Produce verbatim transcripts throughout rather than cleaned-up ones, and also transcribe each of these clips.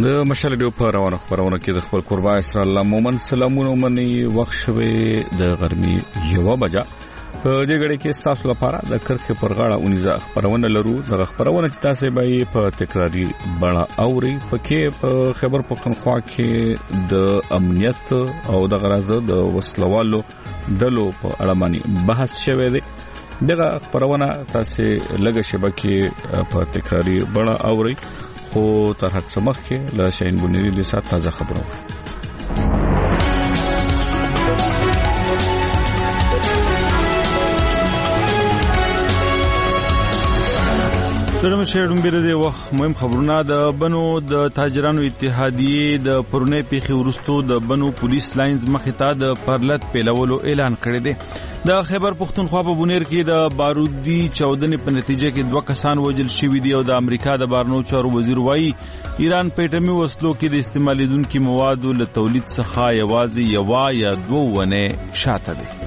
د مشال ډیو په روانه خبرونه کې د خپل قربا اسرا الله مومن سلامونه مني وخت شوه د غرمي یو بجا په دې غړي کې تاسو لپاره د کرخه پر غاړه اونیزه خبرونه لرو د خبرونه چې تاسو به په تکراری بڼه اوري پکې په خبر پختونخوا کې د امنیت او د غرض د وسلوالو دلو په اړه باندې بحث شوه دی دغه خبرونه تاسو لږه شبکه په تکراری بڼه اوري خو تر هڅه سمخ کې له شاین بنيري د سات تازه خبرونه سترم شهرون بیره دی وخت مهم خبرونه د بنو د تاجرانو اتحادیه د پرونه پیخي ورستو د بنو پولیس لاینز مخته د پرلط پیلولو اعلان کړی دی د خیبر پختونخوا په بونیر کې د بارودي چودنې په نتیجه کې دوه کسان وژل شوي دي او د امریکا د بارنو چارو وزیر وایي ایران په اټومي وسلو کې د استعمالیدونکو موادو له تولید څخه یوازې یو یا دوه ونه شاته دي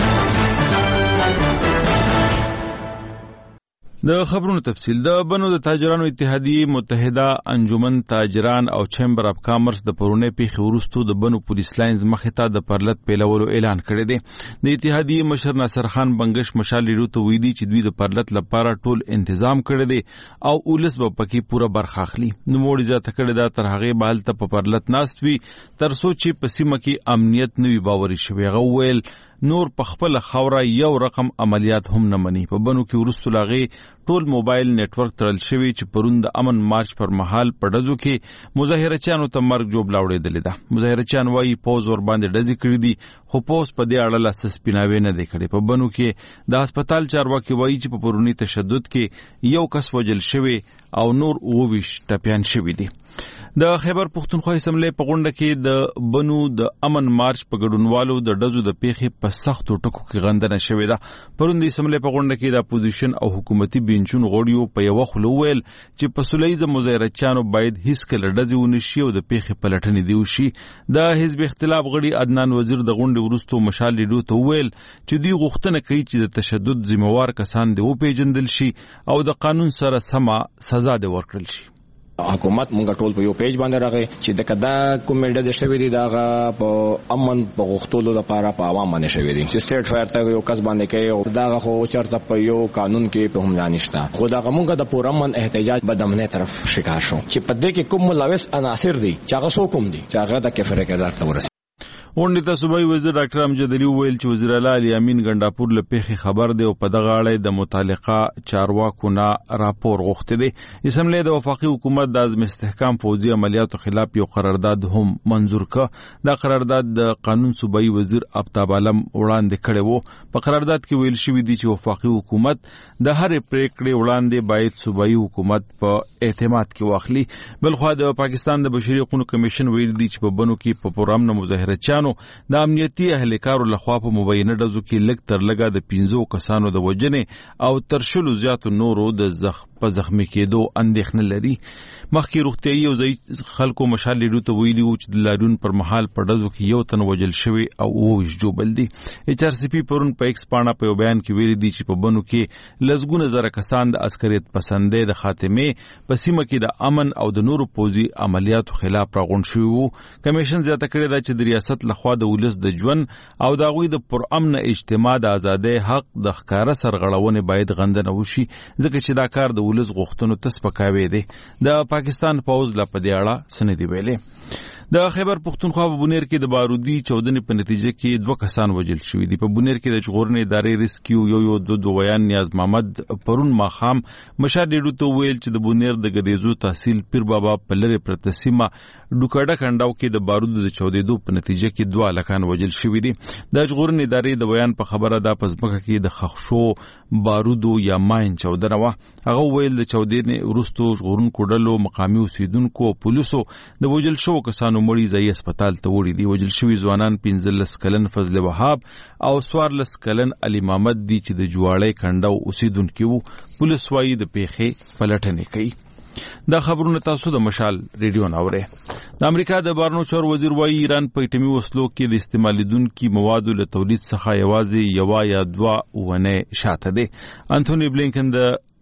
د خبرونو تفصیل د بنو د تاجرانو اتحادیه متحده انجمن تاجران او چیمبر اف کامرس د پرونه پیخي ورستو د بنو پولیس لاینز مخته د پرلط پیلولو اعلان کړی دی د اتحادیه مشر ناصر خان بنگش مشال لرو ته ویلي چې دوی د پرلط لپاره ټول تنظیم کړی دی او اولس په پکې پوره برخه اخلي نو موړي ځات کړی دا تر هغه بهال ته په پرلط ناستوي تر سوچي پسیمه کې امنیت نوي باوري شوی غویل نور په خپل خوره یو رقم عملیات هم نه مني په بنو کې ورستو لاغي ټول موبایل نتورک تړل شوی چې پرون د امن مارچ پر مهال په ډزو کې مظاهرچیانو ته مرګ جوړ لاوړېدل دي مظاهرچیان وايي پوز ور باندې ډزې کړې دي خو پوز په دې اړه لاس سپیناوي نه دی کړی په بنو کې د هسپتال چارواکي وايي چې په پرونی تشدد کې یو کس وجل شوی او نور اوویش ټپيان شوی دي د خیبر پختونخوا اسمبلی په غونډه کې د بنو د امن مارچ په ګډونوالو د ډزو د پیخي په سختو ټکو کې غندنه شوې ده پرون د اسمبلی په غونډه کې د اپوزیشن او حکومتي بینچونو غړیو په یو خلو ویل چې په سولېز مظاهرچیانو باید هیڅ کله ډزې ونشي او د پیخي پلټنې دی وشي د حزب اختلاف غړي عدنان وزیر د غونډې ورستو مشال لیدو ته ویل چې دوی غوښتنه کوي چې د تشدد ذمہوار کسان دی او پیژندل شي او د قانون سره سم سزا دی ورکړل شي حکومت مونږ ټول په یو پیج باندې راغی چې د کدا کومېډه د شوی دی داغه په امن په غوښتلو لپاره په عوام باندې شوی دی چې سټیټ فایر ته یو کس باندې کوي داغه خو چرته په یو قانون کې په هم ځانشتا خو داغه مونږ د پورامن احتجاج بدمنه طرف شکار شو چې په دې کې کوم ملوث عناصر دي چې هغه سو کوم دي چې هغه د کفر کردار ته ورسي غونډې ته صوبایي وزیر ډاکټر امجد علي ویل چې وزیر اعلی علي امین ګنداپور له پیخي خبر دی او په دغه اړه د متعلقه چارواکو نه راپور غوښتي دي اسمبلی د وفاقي حکومت د عزم استحکام فوجي عملیاتو خلاف یو قرارداد هم منظور کړ دا قرارداد د قانون صوبایي وزیر آفتاب عالم وړاندې کړی وو په قرارداد کې ویل شوی دی چې وفاقي حکومت د هرې پریکړې وړاندې باید صوبایي حکومت په اعتماد کې واخلي بلخو د پاکستان د بشري حقوقو کمیشن ویل دی چې په بنو کې په پروګرام نه مظاهره د امنیتي اهلکارو لخوا په مبینه ډزو کې لږ تر لږه د پنځو کسانو د وجنې او تر شلو زیاتو نورو د زخ په زخمی کېدو اندېښنه لري مخکې روغتیايي او ضعیف خلکو مشال لیدو ته ویلي وو چې د لاریون پر مهال په ډزو کې یو تن وجل شوی او اوویش جوبل دي ایچ آر سی پی پرون په ایکس پاڼه په یو بیان کې ویلي دي چې په بنو کې لسګونه زره کسان د عسکریت پسندې د خاتمه په سیمه کې د امن او د نورو پوځي عملیاتو خلاف راغون شوی وو کمیشن زیاته کړی دا چې د ریاست لخوا د ولس د ژوند او د غوي د پرامن اجتماع د ازادۍ حق د ښکارا سرغړونه باید غندنه وشي ځکه چې دا کار د ولس غوښتنو ته سپکاوي دي د پاکستان پوز لا پدې اړه سندې ویلې د خیبر پختونخوا په بونیر کې د بارودي چودنې په نتیجه کې دوه کسان وژل شوي دي په بونیر کې د ژغورنې ادارې ریسکیو یو یو دو دویان نیاز محمد پرون ماخام مشار ډیډو ته ویل چې د بونیر د ګریزو تحصیل پیر بابا په لری پرتسیمه ډوکاډه کنډاو کې د بارودو د چودېدو په نتیجه کې دوه لکان وژل شوي دي د ژغورنې ادارې د بیان په خبره دا پزمکه کې د خښو بارودو یا ماین چودنه وا هغه ویل د چودنې ورستو ژغورونکو ډلو مقامي اوسیدونکو او پولیسو د وژل شو کسانو مړي ځای هسپتال ته وړي دي وژل شوي ځوانان پنځلس کلن فضل وهاب او څوارلس کلن علي محمد دي چې د جواړۍ کنډاو اوسیدونکي وو پولیس وايي د پیښې پلټنې کوي دا خبرونه تاسو د مشال ریډیو ناوړه د امریکا د بارنو چور وزیر وايي ایران په اټومي وسلو کې د استعمالیدونکو موادو له تولید څخه یوازې یو یا دوه ونه شاته دي انټونی بلینکن د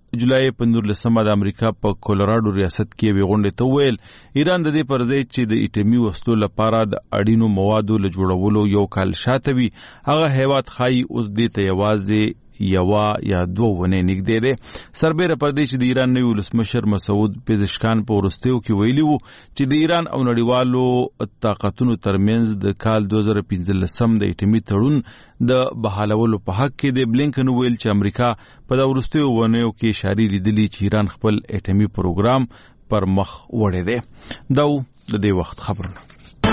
جولای په نولسمه د امریکا په کولراډو ریاست کې یوې غونډې ته وویل ایران د دې پر ځای چې د ایټمي وسلو لپاره د اړینو موادو له جوړولو یو کال شاته وي هغه هیواد ښایي اوس دې ته یوازې یوا یا دوه ونې نږدې دی. سربیره پر دې چې د ایران نوي ولسمشر مسعود پزشکان په وروستیو کې ویلي وو چې د ایران او نړیوالو طاقتونو ترمنځ د کال دوه زره پنځلسم د ایټمي تړون د بحالولو په حق کې د بلینکن ویل چې امریکا په دا وروستیو ونیو کې اشارې لیدلي چې ایران خپل ایټمي پروګرام پر مخ وړی دی. دا د دې وخت خبرونه.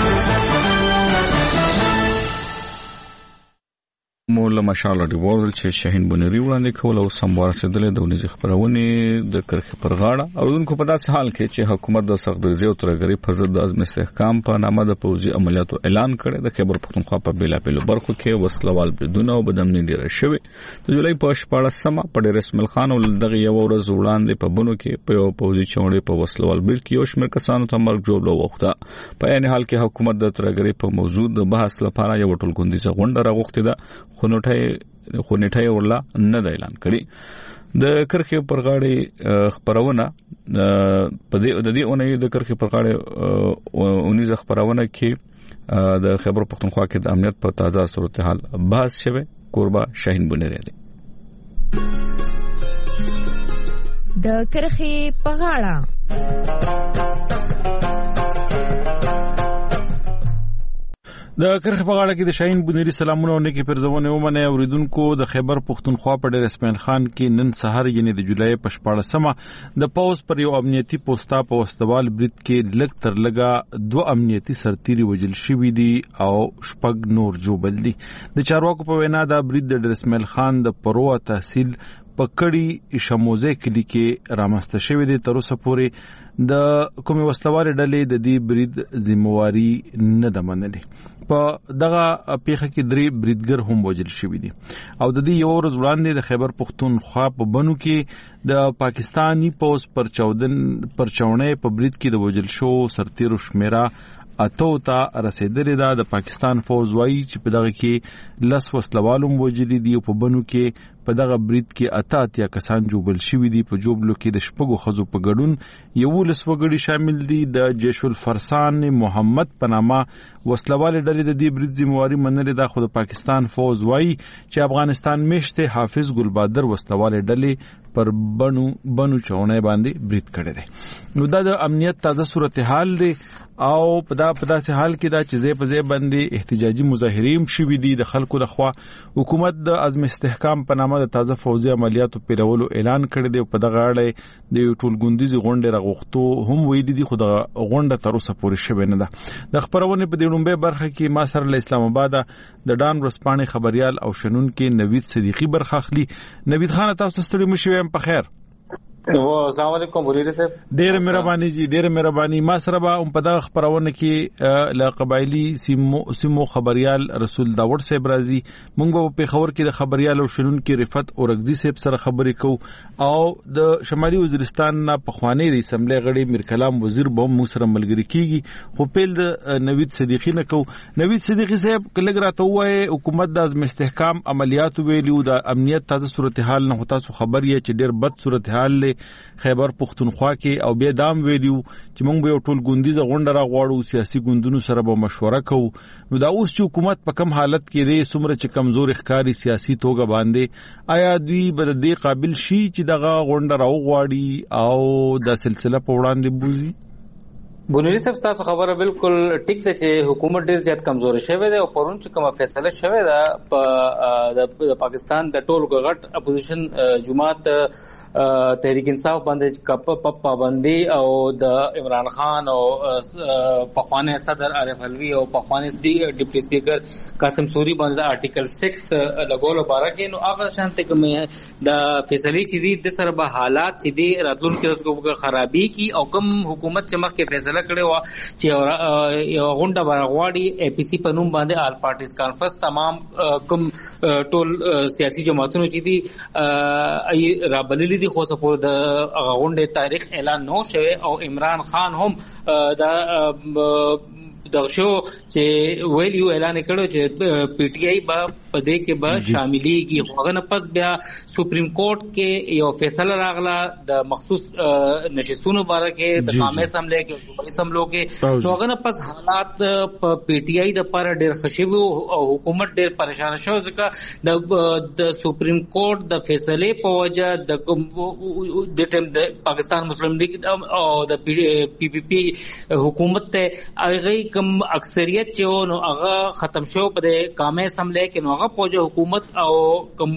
مولا مشال ډیوال چې شاهین بنری وړاندې کول او سموار رسیدلې د ونیز خبرونه د کرخ پر غاړه او دونکو په داسې حال کې چې حکومت د سخت درزي او ترګری پر ضد د عزم استحکام په نامه د پوځي عملیاتو اعلان کړی د خیبر پختونخوا په بیلا بیلو برخو کې وسلوال بریدونه او بدامنۍ ډیره شوې. د جولای په شپاړسمه په ډیر اسماعیل خان ول دغه یو ورځ وړاندې په بونو کې په یو پوځي چوڼې په وسلوال بریډ کې یو شمېر کسانو ته مرګ جوړ وخته. په عین حال کې حکومت د ترګری په موضوع د بحث لپاره یو ټولګوندیزه غونډه راغوښته ده خو نټه خو نټه ورلا نه د اعلان کړي. د کرخې پر غاړې خبرونه په دې د دې اونۍ د کرخې پر غاړې اونیز خبرونه کې د خیبر پختونخوا کې د امنیت په تازه صورتحال بحث شوه. قربا شاهین بنری دی د کرخې په غاړه. د کرخ په غاړه کې د شاهین بنری سلامونه او نیکی پرزونه ومنه اوریدونکو. د خیبر پختونخوا په ډیر اسماعیل خان کې نن سحر یعنی د جولای په شپاړسمه د پاوز پر یو امنیتي پوسټا په واستوال برید کې لګ تر لګا دوه امنیتي سرتیري وجل شوی دي او شپږ نور جوبل دي. د چارواکو په وینا دا برید د ډیر اسماعیل خان د پروه تحصیل پکړی شموزه کلی کې رامسته شوی دی. تر اوسه پورې د کومي وسلوال ډلې د دې برید ذمہواری نه ده منلې. په دغه پیښه کې درې بریدګر هم وژل شوی دي او د دې یو ورځ وړاندې د خیبر پختونخوا په بنو کې د پاکستانی پوز پر چودن پر چاونې په برید کې د وژل شو سرتیرو شمیره اتو ته رسیدلې ده. د پاکستان فوز وایي چې په دغه کې لس وسلوالم وژلي دي او په بنو کې په دغه برید کې اته اتیا کسان جوبل شوي دي. په جوبلو کې د شپږو ښځو په ګډون یولس وګړي شامل دي. د جیش الفرسان محمد په نامه وسلوال ډلې د دې برید ذمہواری منلې ده خو د پاکستان فوز وایي چې افغانستان میشته حافظ ګلبادر وسلوال ډلې پر بنو بنو چونه باندې برید کړی دی. نو دا د امنیت تازه صورتحال دی او په دا په داسې حال کې دا چې ځای په ځای باندې احتجاجي مظاهرې شوي دي د خلکو د خوا. حکومت د عزم استحکام په نامه د تازه فوزي عملیاتو پیرولو اعلان کړی دی. په دغه اړه د ټولګوندیزي غونډې راغوښتو هم ویلي دي خو د غونډه تر اوسه پورې شوې نه ده. د خبرونه په دې لومبه برخه کې ما سره له اسلام آباد د ډان ورسپانې خبريال او شنون کې نوید صدیقی برخه اخلي. نوید خان تاسو ستړي مشوي په خیر. السلام علیکم بریری صاحب. ډېر مهرباني جی ډېر مهرباني. ما سره به په دغه خبرونه کې ل قبایلی سیمو سیمو خبريال رسول داوود صاحب راضي. موږ به په خبر کې د خبريال او شنون کې رفعت اورغزي صاحب سره خبرې کوو او د شمالي وزیرستان نه پخوانی د اسمبلی غړي میر کلام وزیر به موږ سره ملګری کیږي. خو پیل د نوید صدیقی نه کو. نوید صدیقی صاحب کله راته وایي حکومت د عزم استحکام عملیات ویلو د امنیت تازه صورتحال نه هوتا سو خبر یې چې ډېر بد صورتحال له خیبر پختونخوا کې او بیا دام ویلو چې موږ به ټول ګوندیزه غونډه راغواړو سیاسي ګوندونو سره به مشوره کوو. نو دا اوس چې حکومت په کم حالت کې دی سمره چې کمزور ښکاری سیاسي توګه باندې آیا دوی به د قابل شي چې دغه غونډه راوغواړي او د سلسله په وړاندې بوزي؟ بنوري صاحب تاسو خبره بالکل ټیک ده چې حکومت ډیر زیات کمزور شوی دی او پرون چې کومه فیصله شوی ده په د پاکستان د ټولو غټ اپوزیشن جماعت تحریک انصاف باندې کپ پابندي او د عمران خان او پخوانی صدر عارف علوی او پخوانی ډیپټي سپیکر قاسم سوری باندې د آرټیکل سکس لګول لپاره کې نو هغه شانته کوم د فیصله چې دي د سره به حالات چې دي راتلونکي ورځو خرابي کی او کوم حکومت چې مخکې فیصله کړې و چې یو غونډه برغواړي اي پي سي په نوم باندې آل پارټیز کانفرنس تمام کوم ټول سیاسي جماعتونو چې دي رابللي دي خو سپور د غونډې تاریخ اعلان نو شوه او عمران خان هم د د شو چې ویل یو اعلان کړو چې پی ټ آی با پدې کې به شاملېږي. هغه نه پس بیا سپریم کورټ کې یو فیصله راغله د مخصوص نشستونو باره کې د قومي اسمبلی کې صوبایي اسمبلو کې. نو هغه نه پس حالات په پی ټ آی د لپاره ډېر خشوي او حکومت ډېر پریشان شو ځکه د سپریم کورټ د فیصلې په وجه د د ټیم د پاکستان مسلم لیگ او د پی پی پی حکومت ته هغه کم اکثریت چې نو هغه ختم شو په قومي اسمبلی کې. نو هغه په حکومت او کم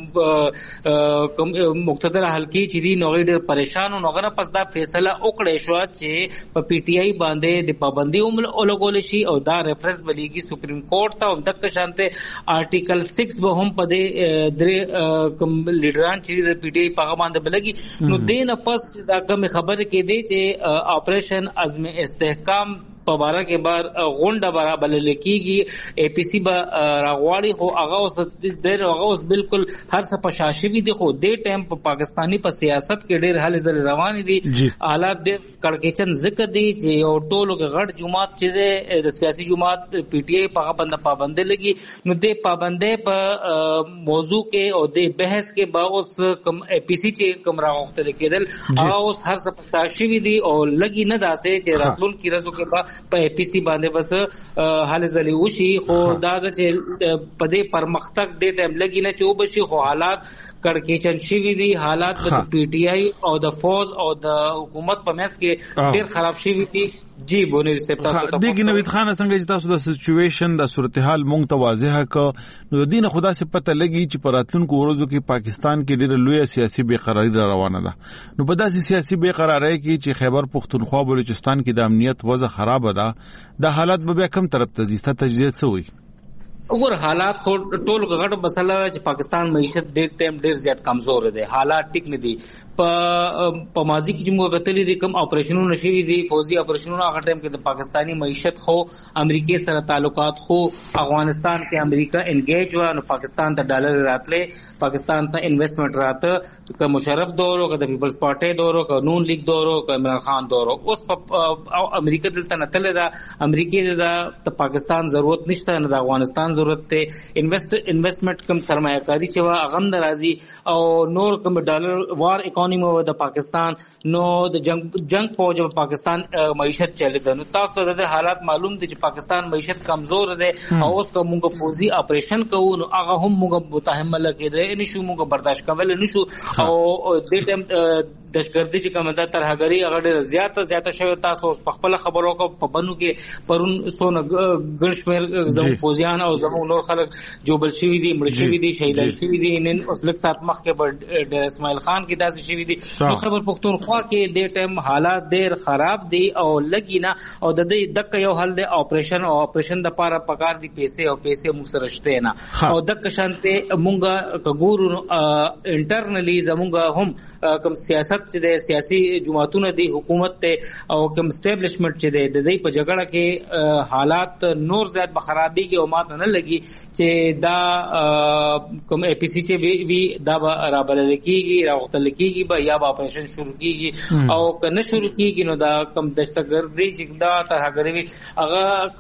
مقتدر حلقې چې دي نو ډېر پریشان او هغه پس دا فیصله وکړې شو چې په پی ټ آی باندې د پابندي ولګول شي او دا ریفرنس بلیږي سپریم کورټ ته. هم دغه شانته آرټیکل سکس به هم په دې درې کوم لیډران چې د پی ټ آی په باندې بلګي. نو دین پس دا کوم خبره کې دی چې اپریشن عزم استحکام په باره کې بار غونډه برابر لکېږي. اے پی سی به راغواړي خو هغه اوس ډېر هغه اوس بالکل هر څه په شا شوي دي. خو دې ټایم په پاکستاني په سیاست کې ډېر هلې ځلې روانې دي. حالات ډېر کړکېچن ذکر دي چې یو ټولو کې غټ جماعت چې دی د سیاسي جماعت پی ټ آی په هغه باندې پابندۍ لګي. نو دې پابندۍ په موضوع کې او دې بحث کې به اوس کوم اے پی سی چې کوم راغوښتل کېدل هغه اوس هر څه په شا شوي دي او لګي نه داسې چې راتلونکي ورځو کې به په اے پی سی باندې بس حال ځلې وشي. خو دا چې په دې پرمختګ ډېر ټایم لګي نه چې وبشي. خو حالات کړکېچن شوي دي. حالات په پی ټ آی او د فوج او د حکومت په منځ کې ډېر خراب شوي دي. جی بونیر صاحب تاسو ته دغه نوید خان څنګه چې تاسو د سچويشن د صورتحال مونږ ته واضحه ک نو دینه خدا سے پته لګي چې پراتلونکو ورځو کې پاکستان کې ډېر لوی سیاسي بے قراری را روانه ده. نو په داسې سیاسي بے قراری کې چې خیبر پختونخوا بلوچستان کې د امنیت وضع خراب ده د حالات به کم طرف ته ځي تجزیه څه وي؟ وګور حالات خو ټول غټ مسله چې پاکستان معیشت ډېر ټایم ډېر زیات کمزور دي. حالات ټیک نه دي. په په ماضي کې چې موږ غتلې دي کوم اپریشنونه شوي دي فوزي اپریشنونه هغه ټایم کې د پاکستاني معیشت خو امریکای سره تعلقات خو افغانستان کې امریکا انګیج و نو پاکستان ته ډالر راتلې پاکستان ته انویسټمنٹ راته که مشرف دورو که د پیپلز پارټي دورو که نون لیگ دورو که عمران خان دورو. اوس په امریکا دلته نه تللی دا امریکای د پاکستان ضرورت نشته نه د افغانستان ضرورت ته. انویسټ انویسټمنٹ کم سرمایه‌کاری چې وا غم ناراضي او نور کم ډالر وار اکانومي و د پاکستان نو د جنگ جنگ فوج په پاکستان معیشت چلے ده. نو تاسو د حالات معلوم دي چې پاکستان معیشت کمزور ده او اوس کومه فوزي اپریشن کوو نو هغه هم موږ متحمل کېده نشو موږ برداشت کول نشو. او د ټیم دشګردي چې کومه ده ترهګری هغه ډېر زیاته زیاته شوی. تاسو په خپل خبرو کو په بنو کې پرون سونه ګنشمیر زمو فوزیان او زمو نور خلک جوبل شوی دي مړ شوی دي شهیدان شوی دي. نن اوس لک سات مخ کې ډېر اسماعیل خان کې داسې شوی دي. نو خبر پختونخوا کې د ټیم حالات ډېر خراب دي او لګی نه او د دې دغه یو حل دی اپریشن او اپریشن د پاره پکار دي پیسې او پیسې موږ سره شته نه. او دغه شانته مونږه کګورو انټرنلی زمونږه هم کوم سیاست چې د سیاسي جماعتونو دی حکومت ته او کوم اسټابلیشمنت چې د دې په جګړه کې حالات نور زیات بخرابيږي او ماته نه لګي چې دا کوم اے پی سی چې وی دا برابر لکېږي راوختل کېږي به یا به اپریشن شروع کېږي او کنه شروع کېږي نو دا کوم دشتګردي چې دا ترهګری وي هغه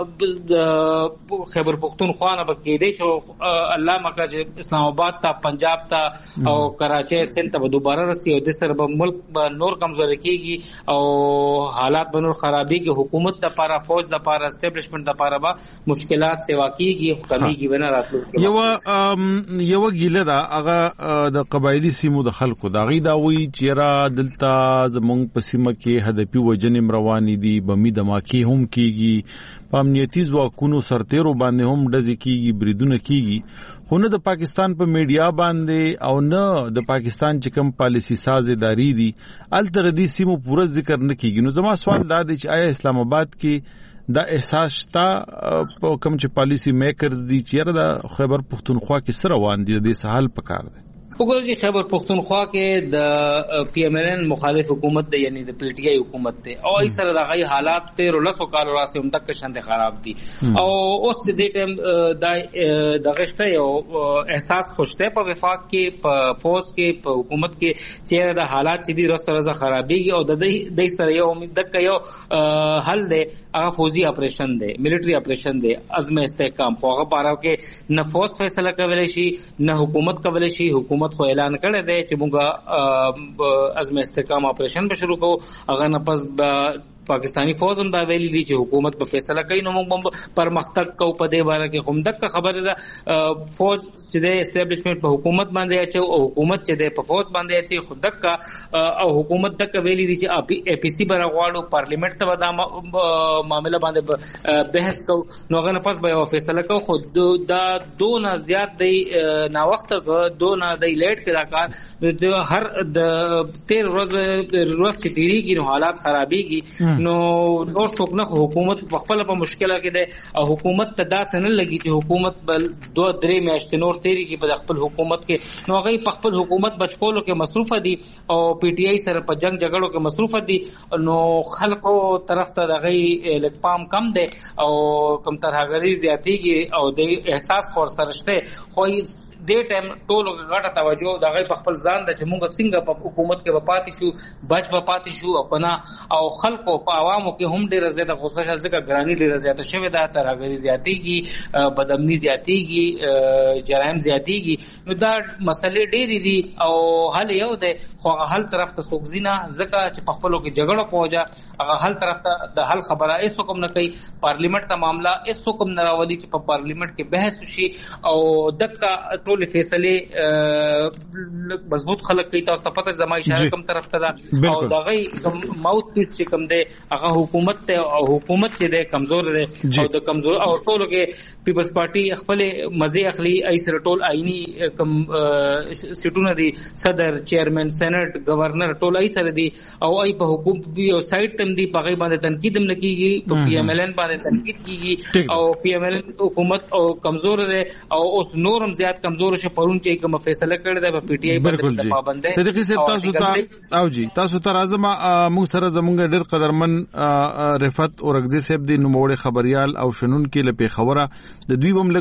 کوم خیبر پختونخوا نه بکې دی شو الله مکه چې اسلام آباد ته پنجاب ته او کراچي سند ته دوباره رسي او د سر به ملک به نور کمزور کېږي او حالات به نور خرابېږي. حکومت د لپاره فوج د لپاره اسټابلیشمنت د لپاره به مشکلات سیوا کېږي کمیږي ونه راتلو. یو یو ګیله دا هغه د قبایلی سیمو د خلکو دا غي دا وی چیرې دلته زمونږ په سیمه کې هدفي وجنې روانې دي بمی دماکي هم کېږي په امنیتي ځواکونو سرتیرو باندې هم ډزې کېږي بریدونه کېږي. خو نه د پاکستان په میډیا باندې او نه د پاکستان چې کوم پالیسی ساز اداري دي الته ردي سیمو پوره ذکر نه کېږي. نو زما سوال دا دی چې آیا اسلام آباد کې دا احساس شته کوم چې پالیسی میکرز دي چې د خیبر پختونخوا کې سره روان دي د سهال پکار دي؟ وګورئ خیبر پختونخوا کې د پی ایم ایل ان مخالف حکومت دی یعنی د پی ټی آی حکومت دی او ای سره د غي حالات تیر لسو کال راسي هم تک شند خراب دي او اوس د دې ټیم د غشته یو احساس خوشته په وفاق کې په فوز کې په حکومت کې چې د حالات چې دي رسره ز خرابيږي او د دې سره یو امید تک یو حل دی هغه فوزي اپریشن دی ملټری اپریشن دی عزم استحکام خو هغه پاره کې نه فوز فیصله کوي شي نه حکومت کوي شي حکومت خو اعلان کړی دی چې موږ عزم استحکام اپریشن به شروع کوو هغه نه پس پاکستانی فوج هم دا ویلي دي چې حکومت په فیصله کوي نو موږ پرمختګ کوو په دې باره کې هم دغه خبره ده فوج چې د اسټابلیشمنت په حکومت باندې اچي او حکومت چې د په فوج باندې اچي خود دغه او حکومت دغه ویلي دي چې اي پي سي برغواړو پارلیمنت ته دا معاملې باندې بحث کوو نو هغه نه پس به فیصله کوو خو دا دونه زیات دی نا وخت دونه دی لیټ کې دا کار هر د تیر ورځ ورځ چې تیریږي نو حالات خرابيږي نو نور څوک نه حکومت په خپل په مشکله کې ده او حکومت ته داسې نه لګي چې حکومت بل دوه درې میاشتې نور تیری کې په خپل حکومت کې نو هغه په خپل حکومت بچکولو کې مصروف دي او پی ټی آی سره په جنگ جګړو کې مصروف دي نو خلکو طرف ته دغه لکپام کم ده او کم ترهګری زیاتیږي او د احساس خور سرشته خو دې ټایم ټولو غټه توجه دغه په خپل ځان د چې موږ څنګه په حکومت کې وپاتې شو بچ وپاتې شو خپل او خلکو په عوامو کې هم ډېر زیاته غوسه شته ځکه ګرانی ډېر زیاته شوې ده ترهګری زیاتیږي بدامني زیاتیږي جرایم زیاتیږي نو دا مسلې ډېرې دي او حل یو دی خو حل طرف ته سوګزینا ځکه چې په خپلو کې جګړه پوجا هغه حل طرف ته د حل خبره هیڅ کوم نه کوي پارلیمنت ته معاملہ هیڅ کوم نه راولي چې په پارلیمنت کې بحث وشي او دغه ټول فیصله مضبوط خلک کوي تاسو ته پته زما اشاره کوم طرف ته ده او دغه ماوث پیس چې کوم دی هغه حکومت ته او حکومت چې دی کمزور دی او د کمزور او ټولو کې پیپلز پارټي خپل مزه اخلي ای سره ټول آئینی کم سټونه دي صدر چیرمن سېنات گورنر ټول ای سره دي او ای په حکومت یو سایت تم دي په غي باندې تنقید هم نکېږي په پی ایم ایل ان باندې تنقید کیږي او پی ایم ایل ان حکومت او کمزور دی او اوس نورم زیات کمزور شه پرون چې کوم فیصله کړی دی په پی ټی آی باندې پابند دی صدیقی صاحب تاسو ته او جی تاسو ته راځم موږ سره زمونږ ډېر قدرمن رفعت اورغزي صاحب دی نوموړي خبريال او شنون کې لپاره خبره د دوی بم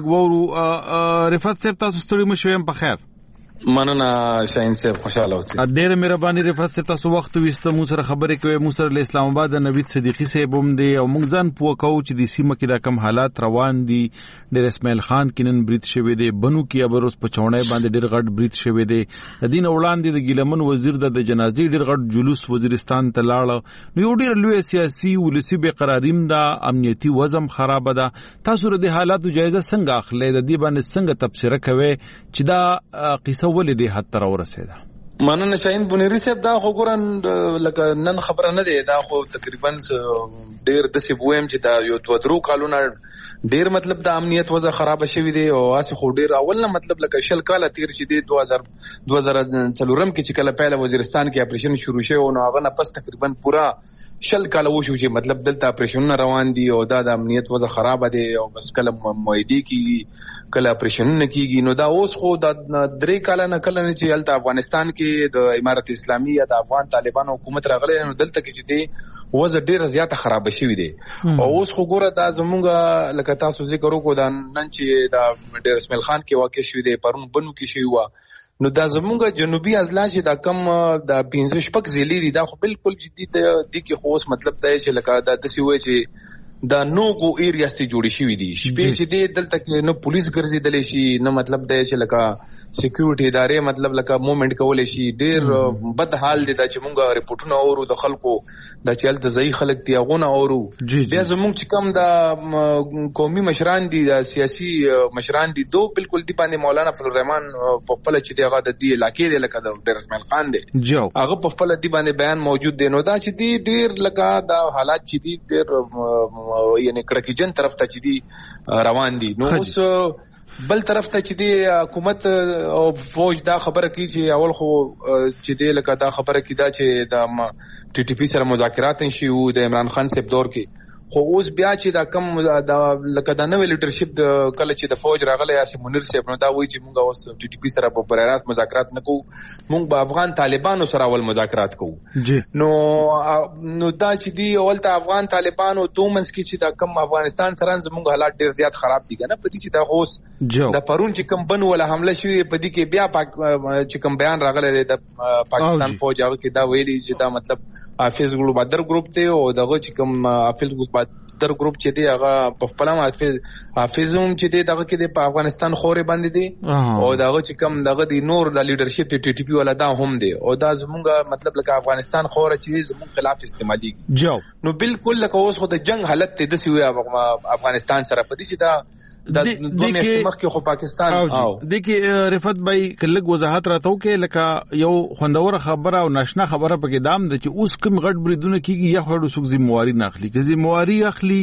لګورو رفعت صاحب تاسو ستړي مشویم په خیر مننه شاهین صاحب خوشاله اوسئ ډېر مهرباني رفعت صاحب تاسو وخت وسته مو سره خبرې کوي مو سره له اسلام آباد د نوید صدیقی صاحب هم دی او موږ ځان پوه کوو چې د سیمه کې د کم حالات روان دي ډېر اسماعیل خان کینن بریټ شوی دی بنو کې ابروس په چونای باندې ډېر غټ بریټ شوی دی د دین وړاندې د ګیلمن وزیر د جنازې ډېر غټ جلوس وزیرستان ته لاړ نو یو ډېر لوی سیاسي ولسی به قراریم دا امنیتي وضم خراب ده تاسو د حالاتو جایزه څنګه اخلي د دې باندې څنګه تبصره کوي چې دا قصه ولې دی حتی را ورسېده مننه شاهین بونیری صاحب دا خو ګورن لکه نن خبره نه دی دا خو تقریبا ډیر د سی بویم چې دا یو دوه درو کالونه ډیر مطلب د امنیت وضع خراب شوی دی او اسی خو ډیر اول نه مطلب لکه شل کاله تیر چې دی دوه هزار دوه هزار څلورم کې چې کله پهله وزیرستان کې اپریشن شروع شو نو هغه نه پس تقریبا پورا شل کاله وشو چې مطلب دلته اپریشنونه روان دي او دا د امنیت وضع خراب دي او بس کله موعدي کیږي کله اپریشنونه کیږي نو دا اوس خو د درې کاله نه کله نه چې هلته افغانستان کې د امارت اسلامي یا د افغان طالبان حکومت راغلی نو دلته کې چې دی وضع ډیره زیاته خراب شوې دي او اوس خو ګوره دا زمونږ لکه تاسو ذکر وکړو دا نن چې دا ډیر اسماعیل خان کې واقع شوې دي پرون بنو کې شوی و نو دا زمونږ جنوبي اضلاع چې دا کم د پنځه شپږ ضلع دي دا خو بالکل جدي دي کې خو اوس مطلب دا چې لکه دا داسې وایي چې دا نوګو ایریاز ته جوړې شوې دي شپې چې دې دلته کې نه پولیس ګرځېدلی شي نه مطلب دا چې لکه سکیورټي ادارې مطلب لکه موومېنټ کولی شي ډېر بد حال دی دا چې مونږ رپورټونه اورو د خلکو دا چې هلته ځایي خلک دي هغونه اورو بیا زمونږ چې کوم دا قومي مشران دي دا سیاسي مشران دي دو بالکل دي باندې مولانا فضل الرحمن په خپله چې دی هغه د دې علاقې دی لکه د ډېر اسماعیل خان دی هغه په خپله دې باندې بیان موجود دی نو دا چې دی ډېر لکه دا حالات چې دي ډېر یعنی کړکېجن طرف ته چې دي روان دي نو اوس بل طرف ته چې دی حکومت او فوج دا خبره کوي چې اول خو چې دی لکه دا خبره کوي دا چې د ټي ټي پی سره مذاکرات شي او د عمران خان صاحب دور کې خو اوس بیا چې دا کم د لکه د نوې لیډرشپ د کله چې د فوج راغلی یاسین منیر صاحب نو دا وایي چې موږ اوس ټي ټي پی سره په بر راست مذاکرات نه کوو، موږ به افغان طالبانو سره اول مذاکرات کوو. نو نو دا چې دی اول ته افغان طالبانو دومنس کې چې دا کم افغانستان سره زموږ حالات ډیر زیات خراب دي کنه، پدې چې دا اوس د پرون چې کم بن ولا حمله شوی پدې کې بیا پاک چې کم بیان راغلی د پاکستان فوج هغه کې دا ویلي چې دا مطلب حافظ ګل بدر ګروپ ته او دغه چې کم حافظ ګل بدر ګروپ چې دی هغه په خپل حافظ حافظوم چې دی دغه کې د افغانستان خورې باندې دی او دغه چې کم دغه دی نور د لیډرشپ ټي ټي پی ولا دا هم دی او دا زمونږ مطلب لکه افغانستان خور چې زمونږ خلاف استعمالي جو نو بالکل لکه اوس خو د جنگ حالت ته د سوی افغانستان سره پدې چې دا د دوه میاشتې مخکې خو پاکستان او د کې رفعت بای کلک وضاحت راته وکړي لکه یو خوندور خبره او ناشنا خبره پکې دام د چې اوس کوم غټ بریدونه کیږي یا خړو سوق ذمہواری نه اخلي که ذمہواری اخلي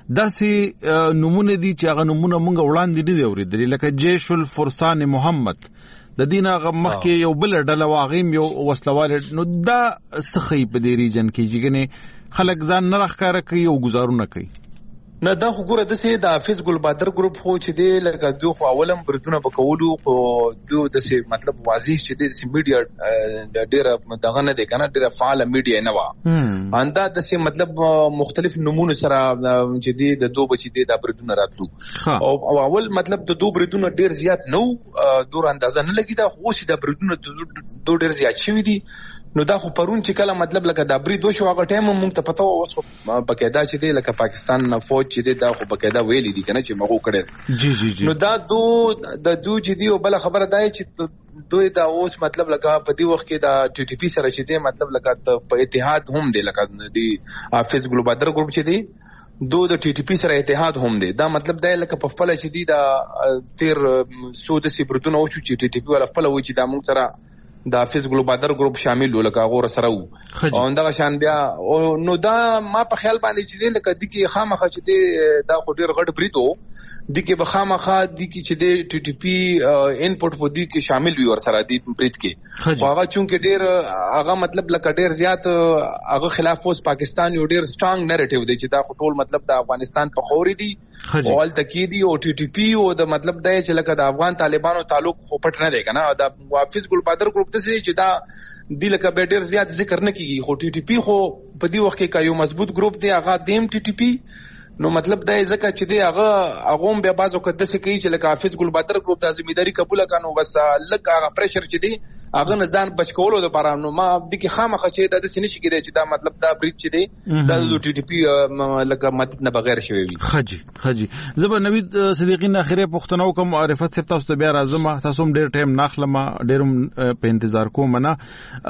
داسې نمونه دي چې هغه نمونه مونږ وړاندې دي اورېدلې لکه جيش الفرسان محمد د دین هغه مخکې یو بل ډله واغیم یو وسلوال نو دا سخی په دې ریجن کې جګنه خلک ځان نه راخاره کوي او گزارونه کوي نه دا خو ګوره دسه د حافظ ګل بدر ګروپ خو چې دی لکه دوه خو اولم بردونه بکولو خو دوه دسه مطلب واضح چې د سی میډیا ډیره دغه نه دی کنه ډیره فعال میډیا نه و انده دسه مطلب مختلف نمونه سره چې دی د دوه بچی دی د بردونه راتلو او اول مطلب د دوه بردونه ډیر زیات نو دور اندازه نه لګی دا خو چې د بردونه دوه ډیر زیات شوی دي نو دا خو پرون چې کله مطلب لکه د برید وشو هغه ټایم مونږ ته پته و اوس بقاعده چې دی لکه پاکستان نه فوج چې دی دا خو بقاعده ویلي دي کنه چې مغو کړي جی جی جی نو دا دو د دو چې دی او بل خبره دا چې دوی دا اوس مطلب لکه په دې وخت کې دا ټي ټي پی سره چې دی مطلب لکه په اتحاد هم دی لکه دی حافظ ګل بدر ګروپ چې دی دو د ټي ټي پی سره اتحاد هم دی دا مطلب دا لکه په خپل چې دی دا تیر سود سی بردونه او چې ټي ټي پی ولا خپل و چې دا موږ سره د حافظ ګل بدر ګروپ شامل ولکه هغه سره وو او دا شان بیا نو دا ما په خیال باندې چې لکه د کی خامخه چې دی دا خو ډیر غټ بریدو د کی بخامخه د کی چې دی ټي ټي پی انپوټ په دې کې شامل وي ور سره دی برید کې هغه چونکه ډیر هغه مطلب لکه ډیر زیات هغه خلاف اوس پاکستان یو ډیر سترونګ نریټیو دی چې دا ټول مطلب د افغانستان په خوري دی اول تکیدی او ټي ټي پی او د مطلب دی چې لکه د افغان طالبانو تعلق خو پټ نه دی کنه د حافظ ګل بدر ګروپ چې دا د لکه به ډیر زیات ذکر نه کیږي خو ټي ټي پی خو په دې وخت کې یو مضبوط ګروپ دی هغه دیم ټي ټي پی نو مطلب دا ځکه چې دی هغه هغه بیا بازو کده څه کوي چې لکه حافظ ګل بدر ګروپ د ځمېداري قبول کانو بس لکه هغه پریشر چې دی هغه نه ځان بچ کولو لپاره نو ما د کی خامخه چې د سینې شي کېږي چې دا مطلب دا بریډ چې دی د ټي ټي پی لکه مدد نه بغیر شوی وي خجی خجی زبر نوید صدیقین اخیره پښتنو کوم معرفت سپ تاسو بیا راځم تاسو ډیر ټایم ناخلم ډیرم په انتظار کوم نه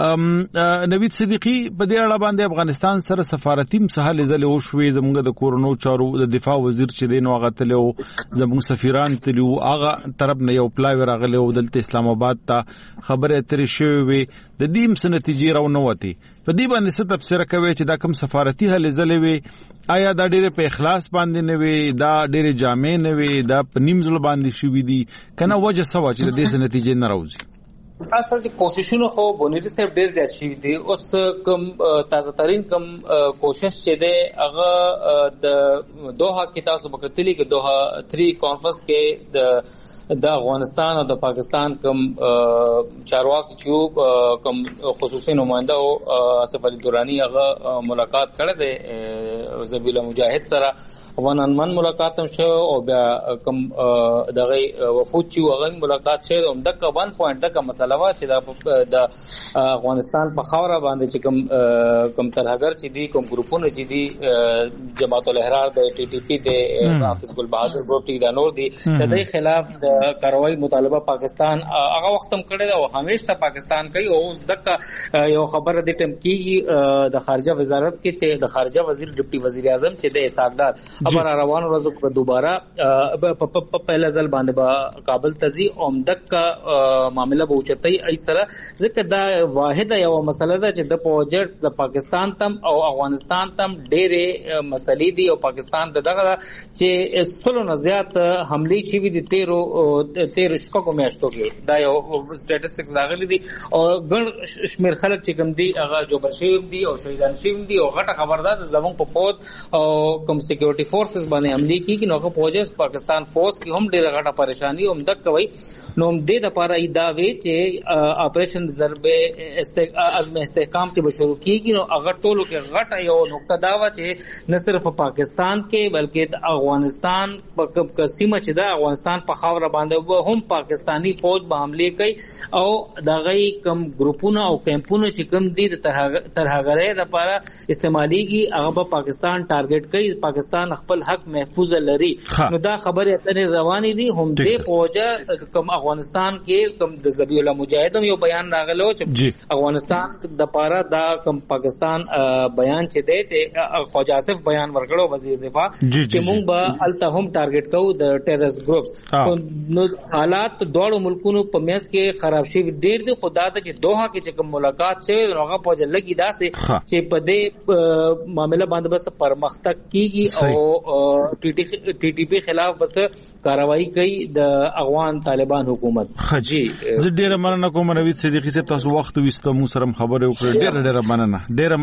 نوید صدیقی په دې اړه باندې افغانستان سره سفارتي مسهل زله او شوي زموږ د کورونو چارو د دفاع وزیر چې دی نو هغه تلو زموږ سفیران تلو هغه طرف نه یو پلاوی راغلی او دلته اسلام آباد ته خبره ترې شوې د دې مس نتیجې راونوتي په دې باندې څه تفسیر کوي چې دا کوم سفارتي هلې زلې وي آیا دا ډېر په اخلاص باندې نه وي دا ډېر جامع نه وي دا په نیم ځل باندې شوې دي کنه وجه سوا چې د دې نتیجې نه راوځي اصل چې کوششونه خو بونیری صاحب ډیر زیات شي دي اوس کوم تازه ترين کوم کوشش چې دی هغه د دوحه کې تاسو وکړلی کې دوحه تھری کانفرنس کې د د افغانستان او د پاکستان کوم چارواکي چې کوم خصوصي نمائنده او آصف علي دوراني هغه ملاقات کړه د زبیلا مجاهد سره ونن من ملاقات هم شو او بیا کوم دغه وفود چې هغه ملاقات شوه هم دغه ون پوینټ دغه مسله وا چې د افغانستان په خاور باندې چې کوم کوم ترهګر چې دي کوم ګروپونه چې دي جماعت الاحرار د ټي ټي پی د حافظ ګل بهادر ګروپ ټي د نور دي د دې خلاف د کاروایی مطالبه پاکستان هغه وخت هم کړی دا او همیشه پاکستان کوي او دغه یو خبره د ټیم کې د خارجه وزارت کې چې د خارجه وزیر ډیپټي وزیر اعظم چې د اسحاق ډار ابر روان ورځو په دوباره په پهلا ځل باندې با کابل تزي او مدک کا معاملہ به اوچتای ای سره ځکه دا واحد یو مسله ده چې د پروجیکټ د پاکستان تم او افغانستان تم ډېرې مسلې دي او پاکستان دغه چې سلو نه زیات حملې شي وي د تیرو تیر شپږو میاشتو کې دا یو سټیټسټکس راغلي دي او ګڼ شمیر خلک چې کوم دي هغه جوړ شوی دي او شهیدان شوی دي او غټه خبردار زموږ په فوج او کوم سکیورټي فورسز باندې حملې کیږي نو په فوج پاکستان فورس کې هم ډېر غټه پریشانی هم دک کوي نو د لپاره ای دا وی چې اپریشن ضرب عزم استحکام کې به شروع کیږي نو هغه ټولو کې غټه یو نقطه دا و چې نه صرف پاکستان کې بلکې د افغانستان په قسمه چې دا افغانستان په خاور باندې هم پاکستانی فوج به حمله کوي او دغه کم ګروپونه او کیمپونه چې کم دي د ترهغړې لپاره استعماليږي هغه په پاکستان ټارګټ کوي پاکستان خپل حق محفوظ لري نو دا خبره اتنه رواني دي هم دې فوج کم افغانستان کې کم د ذبیح الله مجاهد یو بیان راغلو چې افغانستان د لپاره دا کم پاکستان بیان چې دی چې خواجه آصف بیان ورکړو وزیر دفاع چې موږ به الته هم ټارګټ کوو د ټیررست ګروپس نو حالات دوه ملکونو په میاس کې خراب شي ډیر دي خدا ته چې دوحه کې چې کوم ملاقات شوی هغه په لګي داسې چې په دې معاملې باندې بس پرمختګ کیږي او ټي ټي پی خلاف بس کاروایی کوي د افغان طالبان حکومت. جی زه ډیره مننه کوم نوید صدیقی صاحب تاسو وخت وستو مو سره خبرې وکړې ډیره ډیره مننه ډیره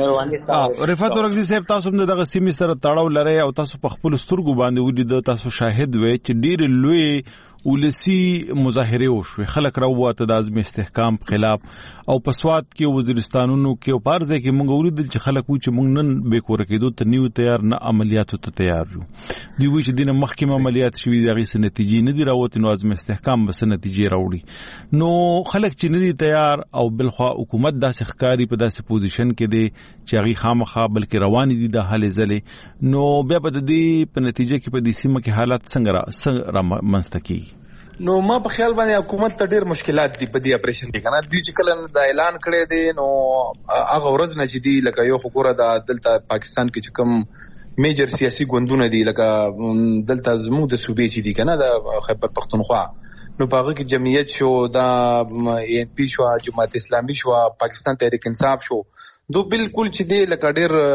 مننه رفعت ورغزي صاحب تاسو هم دغه سیمې سره تړاو لري او تاسو په خپل سترګو باندې ولید تاسو شاهد وئ چې ډیر لوی ولسی مظاهره وشوي خلک راوته د عزم استحکام خلاف او په سواد کې وزیرستانونو کې او پارځه کې مونږ ولیدل چې خلک و چې مونږ نن به کور کېدو ته نیو تیار نه عملیاتو ته تیار یو دی وی چې دینه مخکمه عملیات شوي دغه څه نتیجې نه دی راوته نو عزم استحکام بس نتیجې راوړي نو خلک چې نه دي تیار او بلخوا حکومت داسې ښکاری په داسې پوزیشن کې دی چې هغه خامخا بلکې روان دي د حل زله نو بیا په دې په نتیجه کې په دې سیمه کې حالت څنګه را څنګه منستکی نو ما په خیال باندې حکومت ته ډیر مشکلات دي په دې اپریشن کې کنه دوی چې کله دا اعلان کړی دی نو هغه ورځ نه چې دی لکه یو خبره د دلته پاکستان کې چې کوم میجر سیاسي ګوندونه دي لکه دلته زموږ د صوبې چې دي کنه د خیبر پختونخوا نو په هغه کې جمعیت شو دا ان پی شو جماعت اسلامي شو پاکستان تحریک انصاف شو دو بالکل چې دی لکه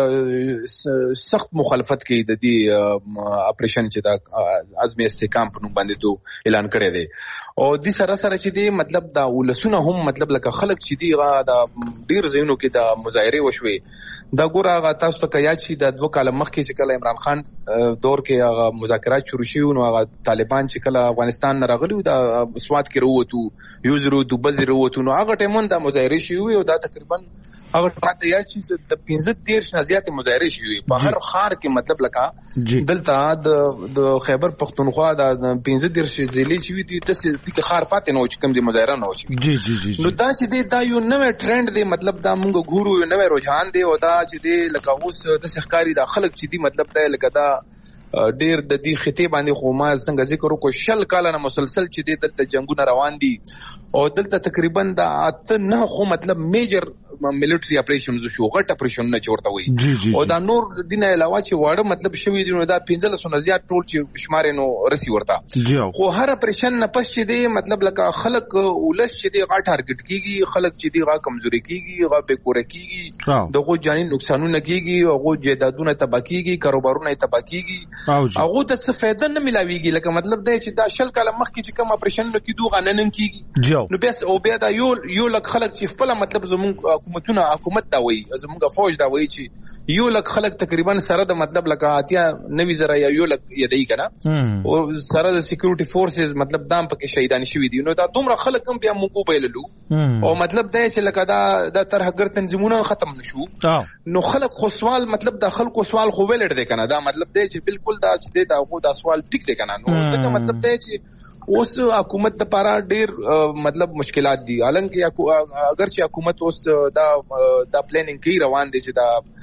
ډیر سخت مخالفت کوي د دې اپریشن چې دا عزم استحکام په نوم باندې دو اعلان کړی دی او د سره سره چې دی مطلب دا ولسونه هم مطلب لکه خلک چې دی غا دا ډیر زینو کې دا مظاهره وشوي دا ګوره هغه تاسو ته کیا چې د دوه کال مخکې چې کله عمران خان دور کې هغه مذاکرات شروع شي نو هغه طالبان چې کله افغانستان نه راغلي دا سواد کې وروته یو زرو دوبل زرو وته نو هغه ټیمون دا مظاهره شي او دا تقریبا هغه ټاته یا چې د پنځه دیرش نه زیات مظاهره شي په هر خار کې مطلب لکه دلته د خیبر پختونخوا د پنځه دیرش ضلع شي دي د دې خار پاتې نو چې کوم دي مظاهره نه وشي جی جی جی نو دا چې دا یو نوې ټرند دی مطلب دا موږ ګورو یو نوې رجحان دی او دا چې دی لکه اوس د سخکاری د خلک چې دی مطلب دا لکه دا ډیر د دې خطې باندې خو ما څنګه ذکر وکړ شل کاله نه مسلسل چې دی دلته جنگونه روان دي او دلته تقریبا د اته نه خو مطلب میجر ملټری اپریشنز شو غټ اپریشن نه چورته وي او دا نور دینه علاوه چې واړه مطلب شوی دی نو دا پنځه لسونه زیات ټول چې شمار نو رسی ورته خو هر اپریشن نه پس چې دی مطلب لکه خلک ولس چې دی غا ټارګټ کیږي خلک چې دی غا کمزوري کیږي غا به کور کیږي دغه جاني نقصانونه کیږي او جیدادونه تباہ کیږي کاروبارونه تباہ کیږي هغه ته څه فائدہ نه ملاويږي لکه مطلب دا چې دا شل کاله مخکې چې کوم اپریشن نو کیدو غننن کیږي نو بس او بیا دا یو یو لک خلک چې خپل مطلب زموږ حکومتونه حکومت دا وایي زموږ فوج دا وایي چې یو لک خلک تقریبا سره د مطلب لکه اتیا نوي زره یا یو لک یدای کنه او سره د سکیورټي فورسز مطلب دام پکې شهیدان شوي دي نو دا دومره خلک هم بیا موږ ویللو او مطلب دا چې لکه دا د ترهګر تنظیمونه ختم نشو نو خلک خو سوال مطلب د خلکو سوال خو ویلر دي کنه دا مطلب دی چې بالکل دا چې دا غو دا سوال ټیک دی کنه نو څه مطلب دی چې اوس حکومت د پاره ډیر مطلب مشکلات دي حالانکه اگر چې حکومت اوس دا دا پلانینګ کوي روان دي چې دا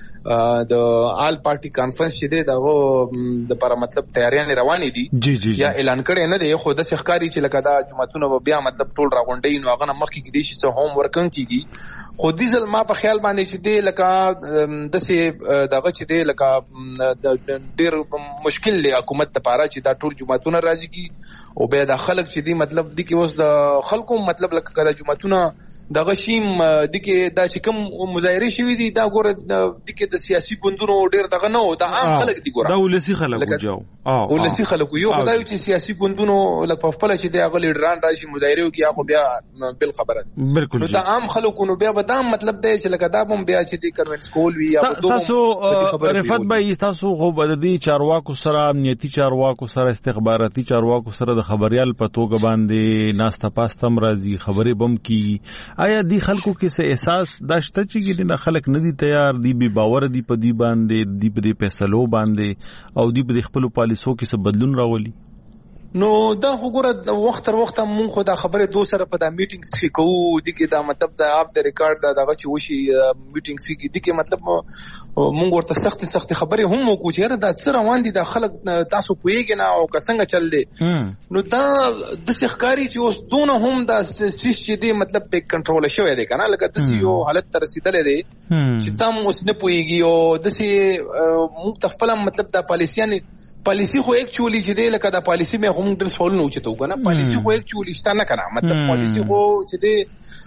د آل پارټي کانفرنس چې دی دغه د پر مطلب تیاریاں روانې دي جی جی یا اعلان کړي نه دی خو د ښکاری چې لکه دا جماعتونه بیا مطلب ټول راغونډي نو هغه مخکې کې دي چې هوم ورک کیږي خو دې ځل ما په خیال باندې چې دی لکه د سه دغه چې دی لکه د ډیر مشکل دی حکومت لپاره چې دا ټول جماعتونه راځي کی او به د خلک چې دی مطلب د کې اوس د خلکو مطلب لکه د جماعتونه دغه شیم د کې دا چې کوم مظاهره شوی دي دا ګوره د کې د سیاسي ګوندونو ډیر دغه نه او د عام خلک دي ګوره دا ولسی خلک وجو او ولسی خلک یو خدای چې سیاسي ګوندونو لکه په خپل چې دی هغه لیډران راشي مظاهره کوي هغه بیا بل خبره بالکل نو د عام خلکو نو بیا بدام مطلب دی چې لکه دا هم بیا چې دی کنوینس کول وی یا تاسو رفعت بھائی تاسو خو بددي چارواکو سره امنیتي چارواکو سره استخباراتي چارواکو سره د خبريال پتوګ باندې ناستا پاستم راځي خبرې بم کی آیا دی خلکو کې څه احساس داشته چې د خلک نه دي تیار دی به باور دی په دی باندې دی په فیصلو باندې او دی په خپل پالیسو کې څه بدلون راولي نو دا وګوره وخت تر وخت مونږ خو دا خبره دو سره په دا میټینګز کې کوو دي کې دا مطلب دا اپ د ریکارډ دا دغه چې وشي میټینګز کې دي کې مطلب مونږ ورته سخت سخت خبره هم وکړو چې دا څه روان دي د خلک تاسو پوېږئ نه او څنګه چل دي نو دا د ښکاری چې اوس دونه هم دا سیس چې دی مطلب په کنټرول شوی دی کنه لکه د یو حالت تر رسیدلې دی چې تم اوس نه پوېږي او د سي مونږ تخپل مطلب دا پالیسيان پالیسی خو یک چولی چې دی لکه دا پالیسی مې هم ډېر سوال نه وچته وګنه پالیسی خو یک چولی شته نه کنه مطلب پالیسی خو چې دی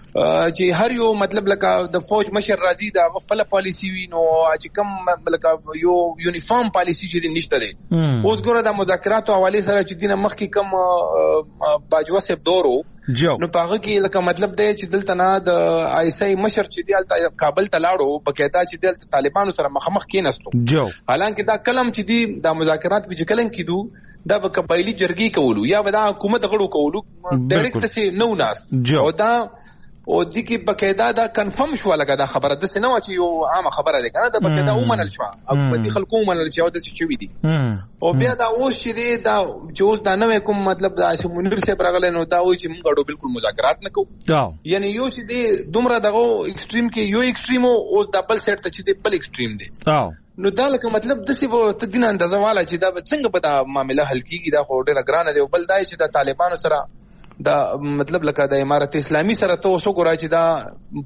چې هر یو مطلب لکه د فوج مشر راځي دا خپل پالیسی وي نو چې کوم لکه یو یونیفارم پالیسی چې نشته دی اوس ګوره د مذاکراتو حواله سره چې دینه مخکې کوم باجوا سیب دورو نو پاغه کې لکه مطلب دی چې دلته نه د آی اس آی مشر چې دی کابل ته لاړو بقاعده چې د طالبانو سره مخامخ کېناستو حالانکه دا کلم چې دی د مذاکرات په کلم کېدو دا به قبایلی جرګي کولو یا به دا حکومت غړو کولو ډایرکټ سي نو ناست او دا او د کې بقاعده دا کنفرم شو لګا دا خبره د سينو چې یو عامه خبره ده کنه دا بقاعده ومنل شو او په خلکو ومنل چې او د څه چوي دي او بیا دا اوس چې دی دا چې دا نو کوم مطلب دا چې منیر صاحب راغله نو دا وایي چې موږ غواړو بالکل مذاکرات نه کوو یعنی یو چې دی دومره دغه ایکستریم کې یو ایکستریم او ډبل سیټ ته چې دی بل ایکستریم دی نو دا لکه مطلب د سی وو ته دین اندازه والا چې دا څنګه په دا معاملې حل کیږي دا خو ډېر ګران دی او بل دای چې د طالبانو سره دا مطلب لکه د امارت اسلامي سره ته اوسو ګورای چې دا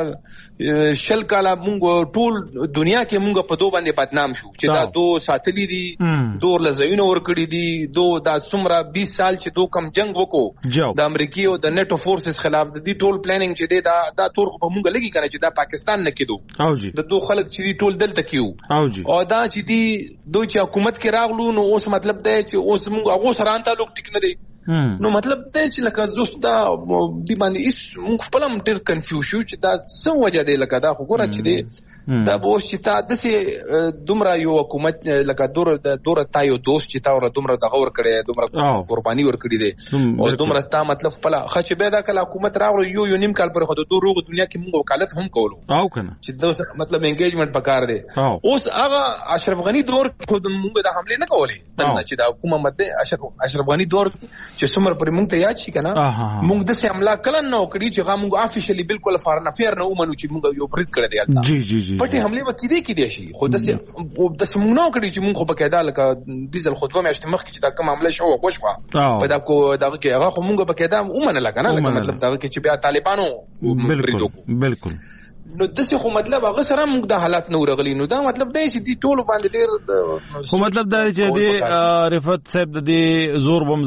پورا شل کاله مونږ ټول دنیا کې مونږ په دوه باندې بدنام شو چې دا دو ساتلی دي دو لزوینو ور کړی دي دو دا سمرا بیس سال چې دو کم جنگ وکړو د امریکای او د نیټو فورسز خلاف د دې ټول پلانینګ چې دی دا دا تور په مونږ لګي کنه چې دا پاکستان نه کېدو د دو خلک چې ټول دلته کیو او دا چې دی دوی چې حکومت کې راغلو نو اوس مطلب دی چې اوس مونږ هغه سره ان تعلق ټیک نه دی نو مطلب دا چې لکه زوستا دی باندې اس موږ خپل هم ډېر کنفیوز شو چې دا څه وجه دی لکه دا خو ګوره چې دی دا به اوس چې تا داسې دومره یو حکومت لکه دوره د دوره تا یو دوست چې تا ور دومره دغه ور کړی دومره قرباني ور کړی دی او دومره تا مطلب خپل ښه چې بیا دا کله حکومت راغلو یو یو نیم کال پر خو د دوه روغ دنیا کې موږ وکالت هم کولو او کنه چې دا مطلب انګیجمنت پکار دی اوس هغه اشرف غنی دور خو موږ د حمله نه کولې تنه چې دا حکومت دی اشرف اشرف غنی دور چې څومره پر موږ ته یاد شي کنه موږ د سه حمله کله نه وکړي چې موږ افیشلی بالکل فارن افیر نه ومنو چې موږ یو برید کړی دی جی جی جی پټي حمله وکړي کې دي شي خو د سه د سه موږ نه وکړي چې موږ په کېدا لکه دیزل خطبه میاشت مخ کې چې دا کوم حمله شو وښوا په دا کو دغه کې هغه خو موږ په کېدا ومنل کنه مطلب دغه کې چې بیا طالبانو بالکل بالکل نو دسه خو مطلب هغه سره موږ د حالات نو رغلی نو دا مطلب دی چې دی ټول باندې ډیر خو مطلب دا چې دی رفعت صاحب د دې زور بم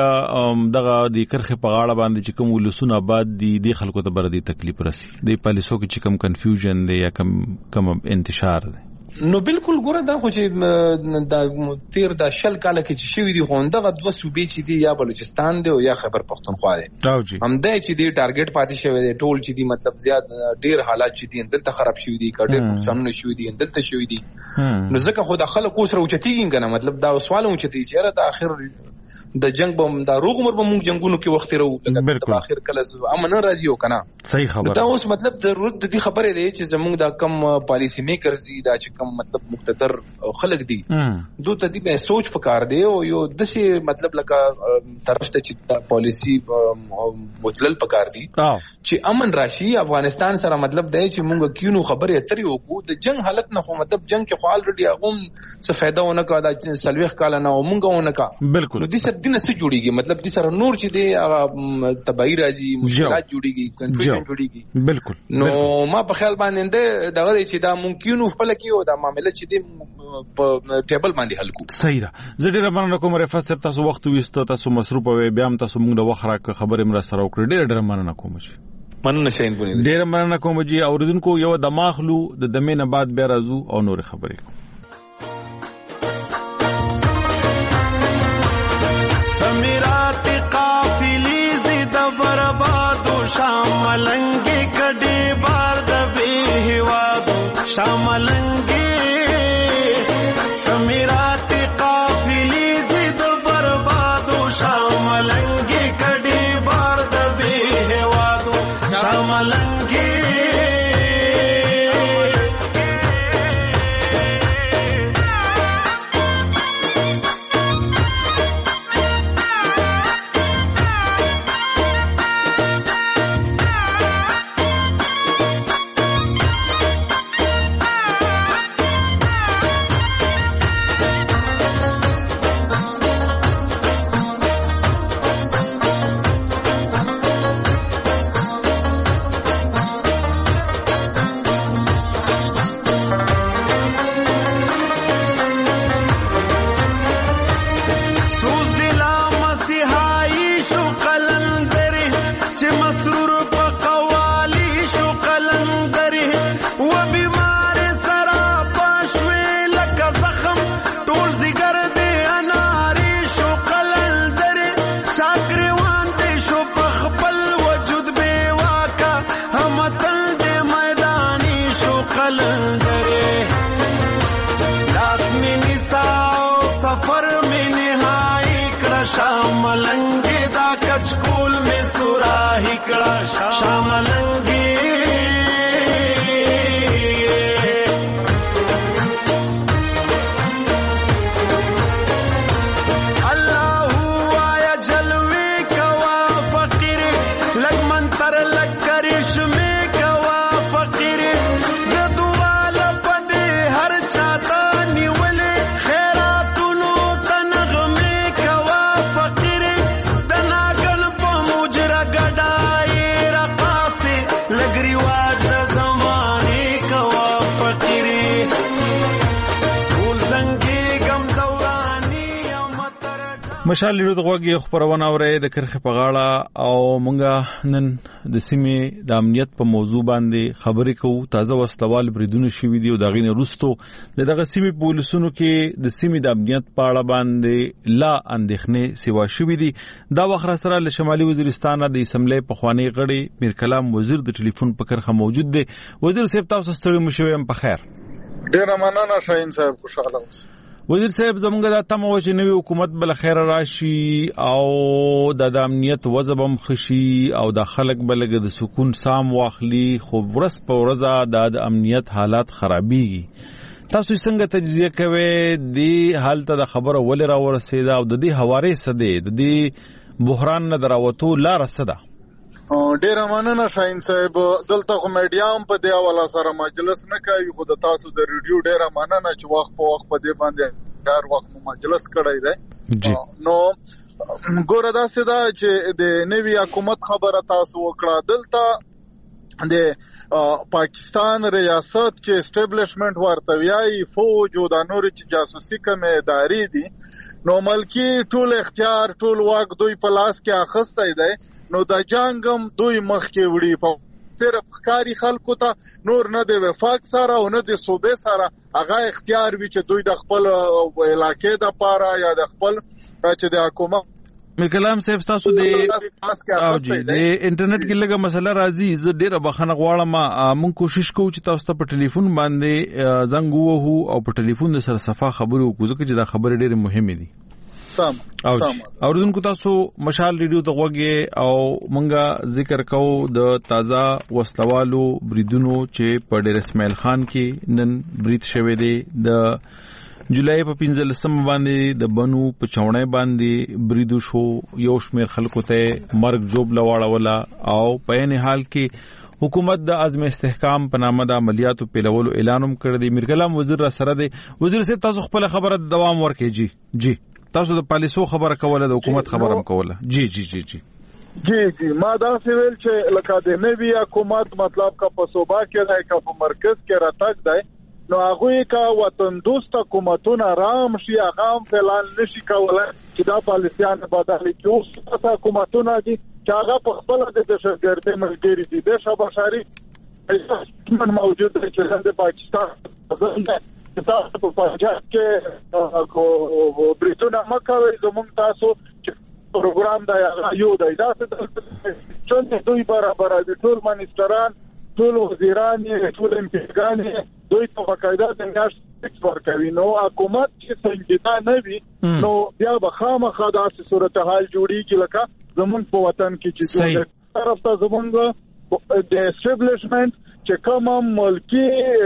زمنګ دغه د کرخه په غاړه باندې چې کوم ولسونه آباد دي د خلکو ته بر دي تکلیف رسی د پالیسو کې چې کوم کنفیوژن دی یا کم کم انتشار دی نو بالکل ګوره دا خو چې دا تیر د شل کاله کې چې شوی دی خوندغه دوه صوبې چې دی یا بلوچستان دی او یا خیبر پختونخوا دی هم دا چې دی ټارګټ پاتې شوی دی ټول چې دی مطلب زیات ډیر حالات چې دی دلته خراب شوی دی کډه نقصانونه شوی دی دلته شوی دی نو ځکه خو د خلکو سره اوچتیږي کنه مطلب دا سوال اوچتیږي چې را د اخر د جنگ بم دا روغ عمر به موږ جنگونو کې وخت راو لکه په اخر کله امن راځي او کنه صحیح خبره دا اوس مطلب ضرورت د دې خبره دی چې زموږ دا کم پالیسی میکرز دي دا چې کم مطلب مقتدر خلک دي دوی ته دې سوچ پکار دی او یو دسه مطلب لکه طرف ته چې پالیسی مدلل پکار دي چې امن راشي افغانستان سره مطلب دی چې موږ کینو خبره اترې وکړو د جنگ حالت نه خو مطلب جنگ کې خو الریډي هغه څه فائدہ ونه کا دا سلويخ کال نه مونږ ونه کا بالکل نو د سر دینه څه جوړیږي مطلب د سر نور چې دی هغه تبعی راځي مشکلات جوړیږي کنفیوژن جوړیږي بالکل نو ما په خیال باندې دغه چې دا ممکن خپل کې او دا معاملې چې دی په ټیبل باندې حل کو صحیح ده زه ډیر مننه کوم رفعت صاحب تاسو وخت وېستو تاسو مصروف وي بیا هم تاسو موږ د وخت راک خبرې مر سره وکړې ډیر ډیر مننه کوم مننه شاین بونی ډیر مننه کوم جی اوریدونکو یو د ماخلو د دمه نه بعد بیا راځو او نور خبرې کوم سمیرات قافلی زید بربادو شاملنگی کډی بار د به هوادو شاملنگی سمیرات قافلی زید بربادو شاملنگی کډی بار د به هوادو شاملنگی مشال لیدو دغه خبرونه اوري د کرخه په غاړه او مونږه نن د سیمې د امنیت په موضوع باندې خبرې کوو تازه وسلوال بریدونه شوې دي او دغه نه روستو دغه سیمې پولیسونو کې د سیمې د امنیت په اړه باندې لا اندېښنې سیوا شوې دي دا وخت سره له شمالي وزیرستان د اسمبلی په خوانی غړي میر کلام وزیر د ټلیفون په کرخه موجود دی وزیر صاحب تاسو ستړي مشوي په خیر ډیر مننه شاین صاحب خوشاله اوسئ وزیر صاحب زمونږ د تمه و چې نوی حکومت بل خیر راشي او د امنیت وضعم خشي او د خلک بلګ د سکون سام واخلي خو ورس په ورځ د امنیت حالات خرابيږي تاسو څنګه تجزیه کوئ د حالت د خبره ول را ورسېده او د دې حواله سده د دې بحران نه دراوتو لار سده ډیر مننه شاین صاحب دلته خو میډیام په دی حواله سره مجلس نه کوي خو د تاسو د ریډیو ډیر مننه چې وخت په وخت په دی باندې هر وخت مجلس کړی دی نو ګوره دا څه دا چې د نوی حکومت خبره تاسو وکړه دلته د پاکستان ریاست کې اسټابلیشمنت ورته ویاي فوج او د نور چې جاسوسي کومه ادارې دي نو ملکی ټول اختیار ټول واک دوی په لاس کې اخستای دی نو د جنگم دوی مخ کې وړي په صرف ښکاری خلکو ته نور نه دی وفاق سره او نه دی صوبې سره هغه اختیار وی چې دوی د خپل علاقې د پاره یا د خپل چې د حکومت میر کلام صاحب تاسو د او جی د انټرنیټ کې لګه مسله راځي زه ډیره بخښنه غواړم مونږ کوشش کوو چې تاسو ته په ټلیفون باندې زنګ ووهو او په ټلیفون سره صفه خبرو وکړو ځکه چې دا خبره ډیره مهمه دي سم سم اوردونکو تاسو مشال ریډیو ته وګورئ او مونږه ذکر کوو د تازه وسلوالو بریدونو چې په ډیر اسماعیل خان کې نن برید شوه دی د جولای په پنځلسم باندې د بنو په چاونای باندې بریدو شو یو شمیر خلکو ته مرګ جوب لواړولا او په عین حال کې حکومت د عزم استحکام په نامه د عملیاتو پیلولو اعلانوم کړی دی. میر کلام وزیر را سره دی. وزیر صاحب تاسو خپل خبره دوام ورکړئ. جی جی تاسو د پالیسو خبره کوله د حکومت خبره هم کوله. جی جی جی جی جی جی ما دا سویل چې لکه د نوی حکومت مطلب کا په صوبا کې راي کا په مرکز کې راتګ دی نو هغه کا وطن دوست حکومتونه رام شي هغه فعلان نشي کولای چې دا پالیسيان بدلې کې اوس څه حکومتونه دي چې هغه په خپل د دهشتګردۍ ملګری دي د شبشاري من موجود دی چې د پاکستان چې تاسو په پنجاب کې کو بریټونه مکوي زموږ تاسو چې پروګرام دا یو دی دا څنګه دوی برابر دي ټول منیستران ټول وزیران ټول امپیګان دوی په باقاعده څنګه څور کوي نو حکومت چې څنګه نه وي نو بیا به خامخا داسې صورتحال جوړیږي لکه زمونږ په وطن کې چې څنګه طرف ته زمونږ د اسټابلیشمنت چې کوم ملکی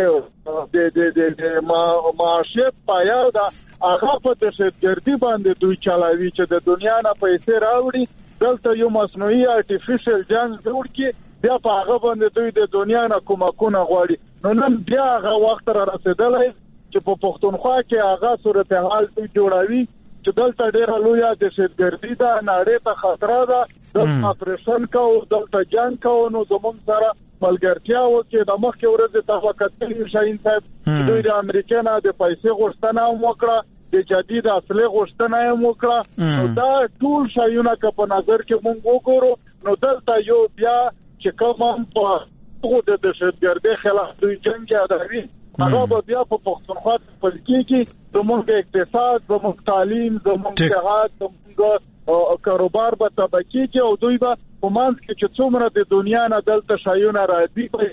د د د معاشیت پایا دا هغه په دهشتګردي باندې دوی چلاوي چې د دنیا نه پیسې راوړي دلته یو مصنوعي آرټیفیشل جنگ جوړ کړي بیا په هغه باندې دوی د دنیا نه کومکونه غواړي نو نن بیا هغه وخت را رسیدلی چې په پښتونخوا کې هغه صورتحال دوی جوړوي چې دلته ډېره لویه دهشتګردي ده نړۍ ته خطره ده دلته اپریشن کوو دلته جنګ کوو نو زموږ سره ملګرتیا وکړي د مخکې ورځې ته وکتلي شاهین صاحب دوی د امریکا نه د پیسې غوښتنه هم وکړه د جدید اصلي غوښتنه هم وکړه نو دا ټول شایونه که په نظر کې مونږ وګورو نو دلته یو بیا چې کوم هم په هغو د دهشتګردۍ خلاف دوی جنګ یادوي هغه به بیا په پښتونخوا خپل کېږي زموږ اقتصاد زموږ تعلیم زموږ صحت زموږ کاروبار به تباه کېږي او دوی به په منځ کې چې څومره د دنیا نه دلته شایونه راځي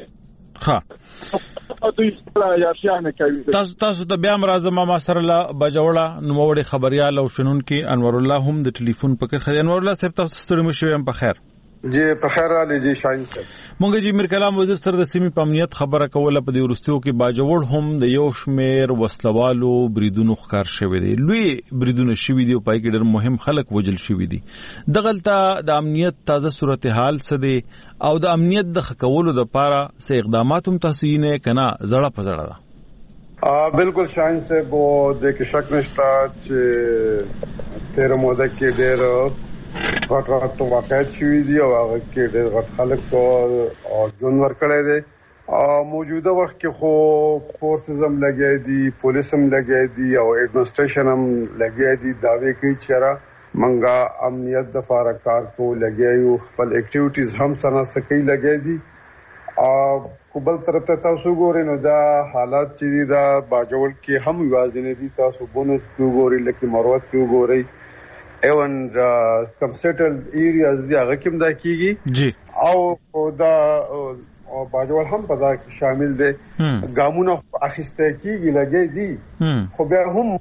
ها دوی یاشیانه کوي. تاسو تاسو ته بیا مرزه ما سره لا بجوړه نوموړي خبريال او شنونکي انور الله هم د ټلیفون پکې خدای انور الله صاحب تاسو ستړي مشوي هم په خیر. جی په خیر علي جی شاهین صاحب مونږ جی میر کلام وزیر سره د سیمې په امنیت خبره کوله په دې ورستیو کې باجوړ هم د یو شمیر وسلوالو بریدونو ښکار شوی دی لوی بریدونه شوی دی او پای کې ډېر مهم خلک وجل شوی دی دغلطه د امنیت تازه صورتحال څه دی او د امنیت د خکولو لپاره څه اقدامات هم تاسو یې نه کنا زړه په زړه ده بالکل شاهین صاحب د کې شک نشته چې تیر موده کې ډېر غټ غټ واقعیت شوی دی او هغه کې ډېر غټ خلک او جون ورکړی دی موجوده وخت کې خو فورسز هم لګی دي پولیس هم لګی دي او ایڈمنسټریشن هم لګی دي داوی کوي چې را منګه امنیت د فاره کار کو لګی یو خپل اکټیویټیز هم سره سکی لګی دي او بل طرف ته تاسو ګورئ نو دا حالات چې دا باجوړ کې هم یوازې دي تاسو بونس کې ګورئ لکه مروت کې ګورئ ایون کم سیټل ایریاز دی هغه کوم دا کیږي جی او دا او باجوړ هم په دا شامل دي ګامونه اخیسته کیږي لګي دي خو بیا هم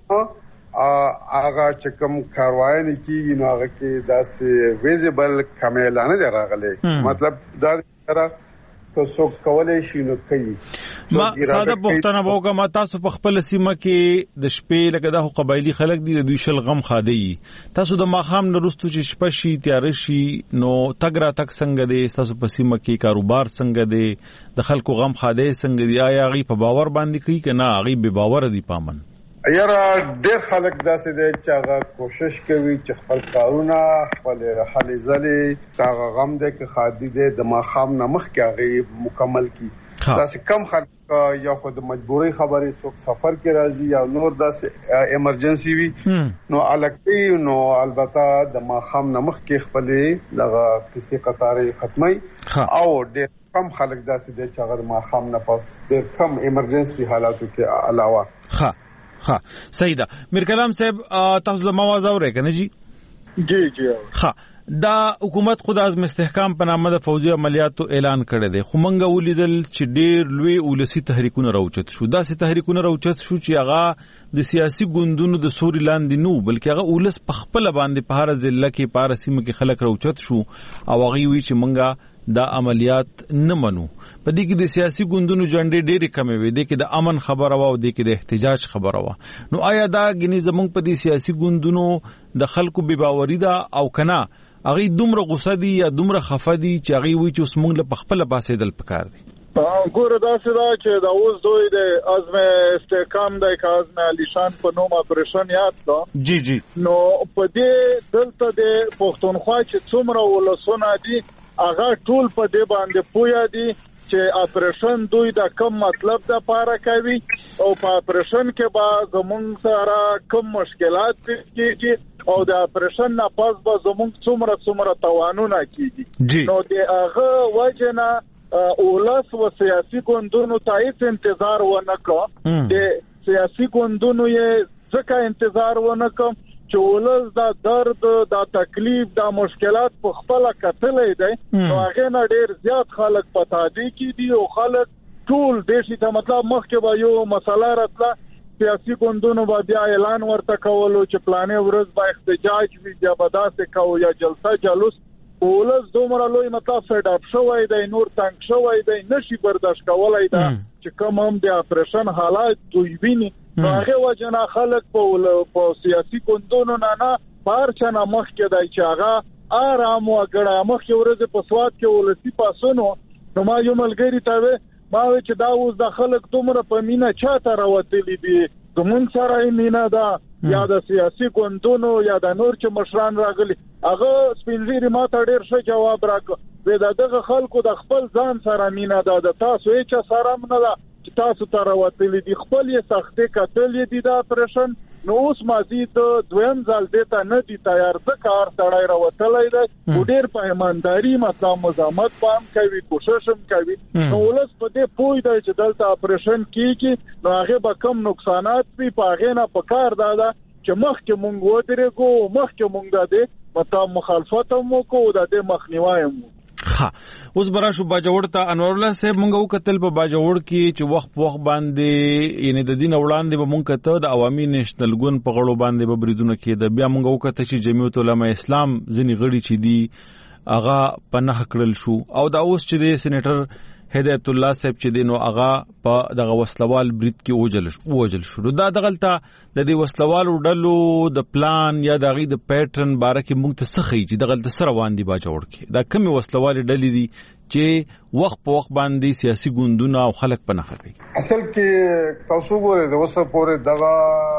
هغه چې کوم کاروای نه کیږي نو هغه کې داسې ویزیبل کمالانه دی راغلي مطلب دا سره که څوک کولای شي نو کوي ما ساده پښتنه وګه ما تاسو په خپل سیمه کې د شپې لکه د قبایلی خلک دي د دوی شل غم خادي تاسو د ماخام نرستو چې شپه شي تیار شي نو تګ را تک څنګه دي تاسو په سیمه کې کاروبار څنګه دي د خلکو غم خادي څنګه دي آیا غي په باور باندې کوي کنه غي به باور دي پامن یاره ډېر خلک داسې دي چې هغه کوشش کوي چې خپل کارونه خپل حل ځلې هغه غم دې کې خادي دې د ماخام نمخ کې هغه مکمل کی داسې کم خلک یا خود مجبوري خبرې څوک سفر کې راځي یا نور داسې ایمرجنسي وي نو الکتی نو البته د ماخام نمخ کې خپل دغه کیسې قطارې ختمي او ډېر کم خلک داسې دي چې هغه ماخام نه پاس ډېر کم ایمرجنسي حالاتو کې علاوه ها ها صحیح ده میر کلام صاحب تاسو زما आवाज اورئ کنه جی جی جی ها دا حکومت خود از استحکام په نامه د فوجي عملیاتو اعلان کړی دی، خو موږ ولیدل چې ډېر لوی ولسی تحریکونه راوچت شو. داسې تحریکونه راوچت شو چې هغه د سیاسي ګوندونو د سوري لاندې نه، بلکې هغه ولس په خپل باندې په هر ضلع کې په هر سیمه کې خلک راوچت شو او هغه وی چې موږ دا عملیات نه منو. په دې کې د سیاسي ګوندونو جنډې ډېرې کمې وې، دې کې د امن خبره وه او دې کې د احتجاج خبره وه. نو آیا دا ګینې زموږ په دې سیاسي ګوندونو د خلکو بې باوري ده او که نه هغوی دومره غوسه دي یا دومره خفه دي چې هغوی وایي چې اوس موږ له پخپله پاڅېدل پکار دي؟ ګوره داسې ده چې دا اوس دوی د عزم استحکام دی که عزم علیشان په نوم اپریشن یاد ده. جی جی نو په دې دلته د پښتونخوا چې څومره ولسونه دي هغه ټول په دې باندې پوهه دي چې اپریشن دوی د کم مطلب د پاره کوي او په اپریشن کې به زمونږ سره کم مشکلات کېږي او د اپریشن نه پس به زمونږ څومره څومره توانونه کېږي. نو د هغه وجه نه اولس و سیاسي ګوندونو ته هیڅ انتظار ونه کړ. د سیاسي ګوندونو یې ځکه انتظار ونه کړ چې ولس دا درد دا تکلیف دا مشکلات په خپل کتلې دي. نو هغه نه ډیر زیات خلک پتا دي کې دي او خلک ټول دیشي ته مطلب مخکې به یو مسله راتله سیاسي ګوندونو به بیا اعلان ورته کولو چې پلانې ورځ به احتجاج وي یا به داسې کوو یا جلسه جلوس. ولس دومره لوی مطلب فیډ اپ شوی دی، نور تنګ شوی دی، نشي برداشت کولی دا چې کوم هم د اپریشن حالات دوی ویني. نو هغه وجه نه خلک په سیاسي ګوندونو نه نه بهر چا نه مخکې دی چې هغه آرام وګړی. مخکې ورځې په سوات کې ولسي پاڅون و، نو ما یو ملګري ته وې ما وې چې دا اوس د خلک دومره په مینه چاته راوتلي دي، زمونږ سره یې مینه ده یا د سیاسي ګوندونو یا د نور چې مشران راغلي. هغه سپین ږیري ما ته ډېر ښه جواب راکړ، وې د دغه خلکو د خپل ځان سره مینه ده، د تاسو هېچ سره هم نه ده چې تاسو ته راوتلي دي، خپل یې سختې کتلې دي د اپریشن. نو اوس مازی د دویم ځل دې ته نه دي تیار، ځکه هر سړی راوتلی دی خو ډېر په ایمانداري مطلب مزاحمت به هم کوي، کوشش هم کوي. نو ولس په دې پوه دی چې دلته اپریشن کېږي نو هغې به کم نقصانات وي. په هغې نه په کار دا ده چې مخکې مونږ ودرېږو، مخکې مونږ د دې مطلب مخالفت هم وکړو، د دې مخنیوی هم وکړو. ها اوس برا شو باجوړ ته انور الله صاحب مونږ وکتل په باجوړ کې چې وخت په وخت باندې یعنی د دین وړاندې به مونږ کته د عوامي نېشنل ګوند په غړو باندې به بریدونه کېده. بیا مونږ وکته چې جمعیت علماء اسلام ځینې غړي چې دي هغه پناه کړل شو او دا اوس چې د سېنیټر هدایت الله صاحب چې دینو هغه په دغه وسلوال برید کې اوجل شو اوجل شو. دا دغلته د دې وسلوالو ډلو د پلان یا د غي د پیټرن باره کې موږ ته څه خي چې دغلته سره وان دي باجوړ کې دا کومه وسلوال ډلې دي چې وخت په وخت باندې سیاسي ګوندونه او خلک پناه کوي. اصل کې تاسو ګورئ د وسه پورې دغه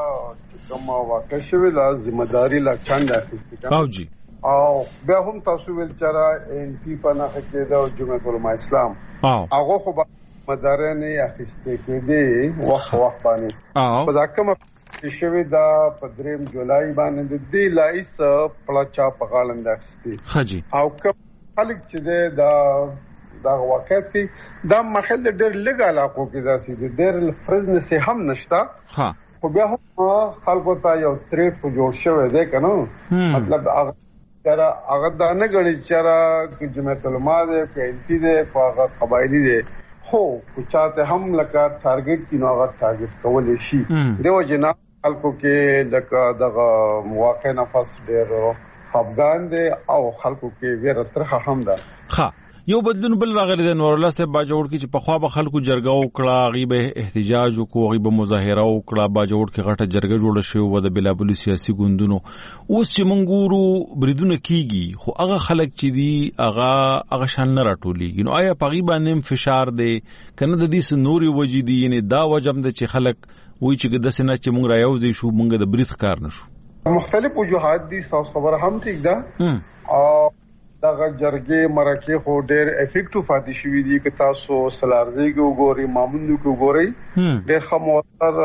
کوم واقع شوی لا ذمہ داری لا چاند اخیسته او جی او بیا هم تاسو ویل چې ان پی پناه کېده او جمعیت علماء اسلام هغه خو مدارنه اخیسته کېدی وخت وخت باندې په ځکه شوی دا په دریم جولای باندې د دې لایس پلاچا په غالند اخیسته خجی او کوم خلک چې دا دا واقعي دا محل ډېر لږ علاقو کې داسې ډېر فرزنس هم نشتا. ها خو بیا هم خلکو ته یو تریټ جوړ شوی دی کنه مطلب هغه ترا هغه دا نه غړي چې را جمعیت علماء دې پینتی دې هغه قبایلی دې خو چاته هم لکه ټارګټ کینو هغه ټارګټ کول شي. دیو جنا خلکو کې لکه دغه مواقع نفس ډېر افغان دې او خلکو کې ویره ترخه هم ده. ها یو بدلون بل راغلی د نور الله صاحب باجوړ کې چې په خوا به خلکو جرګه وکړه، غیبه احتجاج وکړو، غیبه مظاهره وکړه، باجوړ کې غټه جرګه جوړه شوې و د بلابل سیاسي ګوندونو. اوس چې مونږ ګورو بریدونه کیږي خو هغه خلک چې دي هغه هغه شان نه راټولېږي. نو آیا په غي باندې فشار دی کنه د دې سنوري وجې دي یعنی دا وجم د چې خلک وایي چې د سینه چې مونږ رايوځي شو مونږ د برید کار نشو. مختلف وجوهات دي تاسو خبر هم ټیک ده او دغه جرګې مرکه خو ډېر افیکټیو فاتې شوې دي که تاسو سلارزي کې وګورئ ماموندو کې وګورئ ډېر خموتر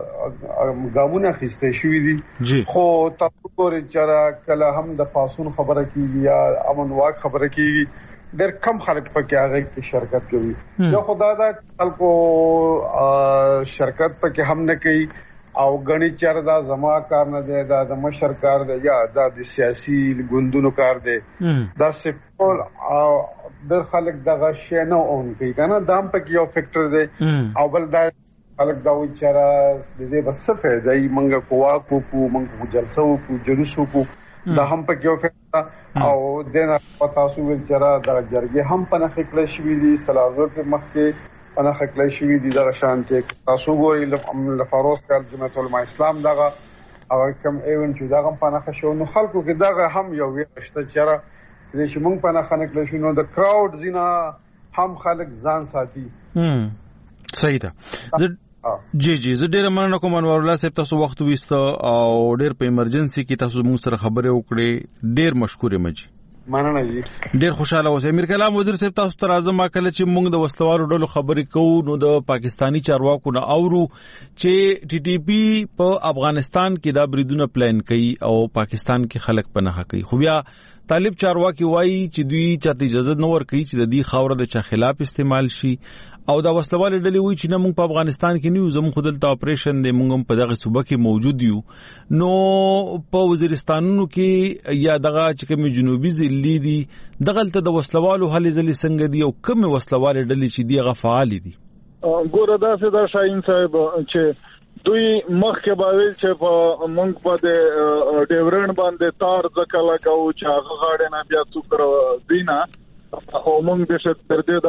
ګامونه خسته شوې دي خو تاسو ګورئ چې کله هم د پاسون خبره کیږي یا امن واک خبره کیږي ډېر کم خلک پکې هغه کې شرکت کوي. یو خدای دا خلکو شرکت پکې هم نه کوي او غني چر دا زما کار نه دی دا د مشر کار دی یا دا د سیاسي ګوندونو کار دی دا سپول او د خلک دغه شی نه اون کوي کنه دا هم پکې یو فیکټر دی او بل دا خلک دا وایي چې را د دې بس څه فائدہ ای منګه کووا کو کو منګه جلسه کو جلوس کو دا هم پکې یو فائدہ او دنه پتا سو ول چې را د جرګې هم په نخ کله شوی دي سلازور په مخ کې انا خلای شوی دي دا شان چې تاسو ګورئ ل فاروس کال جمعیت العلماء اسلام دغه او کوم ایون چې دغه په نخ شو نو خلکو کې دغه هم یو وشته چې را دې چې مونږ په نخ نه کله شو نو د کراود زینا هم خلک ځان ساتي هم صحیح ده جی جی زه ډیر مننه کوم انور الله صاحب تاسو وخت وېست او ډیر په ایمرجنسي کې تاسو موږ سره خبرې وکړې ډیر مشکور یم جی مننه جی ډیر خوشاله اوسئ امیر کلام وزیر صاحب تاسو تر اعظم کله چې موږ د وسلوارو ډلو خبرې کوو نو د پاکستانی چارواکو نه اورو چې ټي ټي پی په افغانستان کې دا بریدونه پلان کوي او پاکستان کې خلک پناه کوي خو بیا طالب چارواکي وایي چې دوی چاته اجازه نه ورکوي چې د دې خاور د چا خلاف استعمال شي او دا وسلوالې ډلې وایي چې نه موږ په افغانستان کې نیو زموږ خودلته اپریشن دی موږ هم په دغه صوبه کې موجود یو نو په وزیرستانونو کې یا دغه چې کوم جنوبي ضلع دي دغه ته د وسلوالو هلې ځلې څنګه دي او کوم وسلوالې ډلې چې دی هغه فعال دي ګوره دا څه دا شاهین صاحب چې دوی مخکې باویل چې په مونږ په د ډیورن باندې تار ځکه لګاو چې هغه غاړې نه بیا څوک دینه او مونږ د شتګردي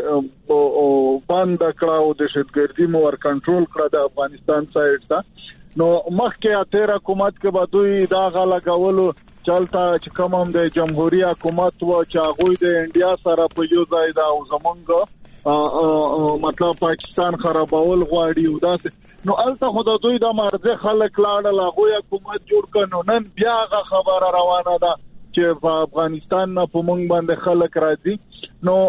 داسې باند کړه او د شتګردي مو ور کنټرول کړه د افغانستان سایډ ته نو مخکې اتیر حکومت کې به دوی دا غلا غولو چلتا چې کوم هم د جمهوریت حکومت و چې هغه د انډیا سره په یو ځای دا او زمونږ مطلب پاکستان خرابول غواړي او داسې نو الته خو د دوی د مرزه خلک لاړل هغه حکومت جوړ کړي نن بیا هغه خبره روانه ده چې په افغانستان نه په مونږ باندې خلک راځي نو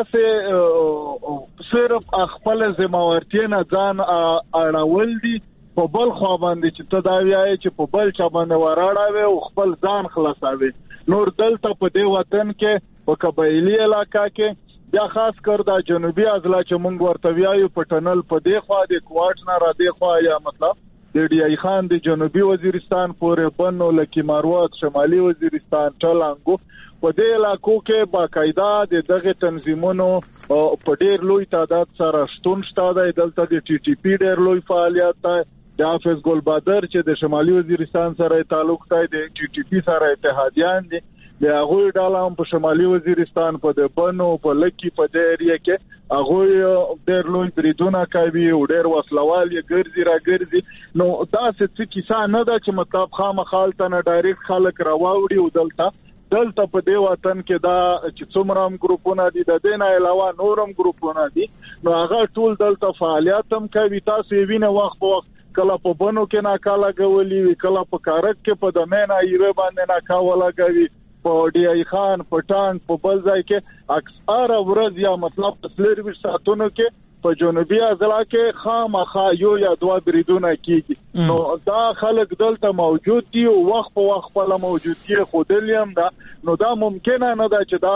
داسې صرف خپل ذمہوارتیا نه ځان اړول دي په بل خو باندې چې تداوی چې په بل چا باندې وراړاوي او خپل ځان خلاصاوي نور دلته په دې وطن کې په قبایلی علاقہ کې بیا خاص کر دا جنوبي اضلاع چې مونږ ورته ویایو په ټنل په دی خوا د کوارټ نه را دی خوا یا مطلب د ډی ای خان د جنوبي وزیرستان پورې بنو لکی ماروات شمالي وزیرستان ټلانګو په دې علاقو کې باقاعده د دغه تنظیمونو په ډیر لوی تعداد سره شتون شته د دلته د ټي ټي پی ډیر لوی فعالیت دی د حافظ ګل بادر چې د شمالي وزیرستان سره تعلق دی د ټي ټي پی سره اتحادیان دي د هغه ډاله هم په شمالي وزیرستان په د بنو په لکی په دې اریه کې هغه ډېر لوی بریدونه کوي او ډېر وسلوال یې ګرځي را ګرځي نو دا څه کیسه نه ده چې مطلب خامخالته نه ډایرکټ خلک راوړي او دلته دلته په دې وطن کې دا چې څومره هم ګروپونه دي د دې نه علاوه نورم ګروپونه دي نو هغه ټول دلته فعالیت هم کوي تاسو یې وینئ وخت په وخت کله په بنو کې ناکاله غولي کله په کارک کې په دمنه ایوه باندې ناکاله کوي په ډی ای خان په ټانک په بل ځای کې اکثر ورځ یا مطلب تسلیروي ساتونو کې په جنوبي اضلاع کې خامخا یو یا دوه بریدونه کیږي نو دا خلک دلته موجود دي او وخت په وخت په موجودګي خودلیم دا نو دا ممکن نه ده چې دا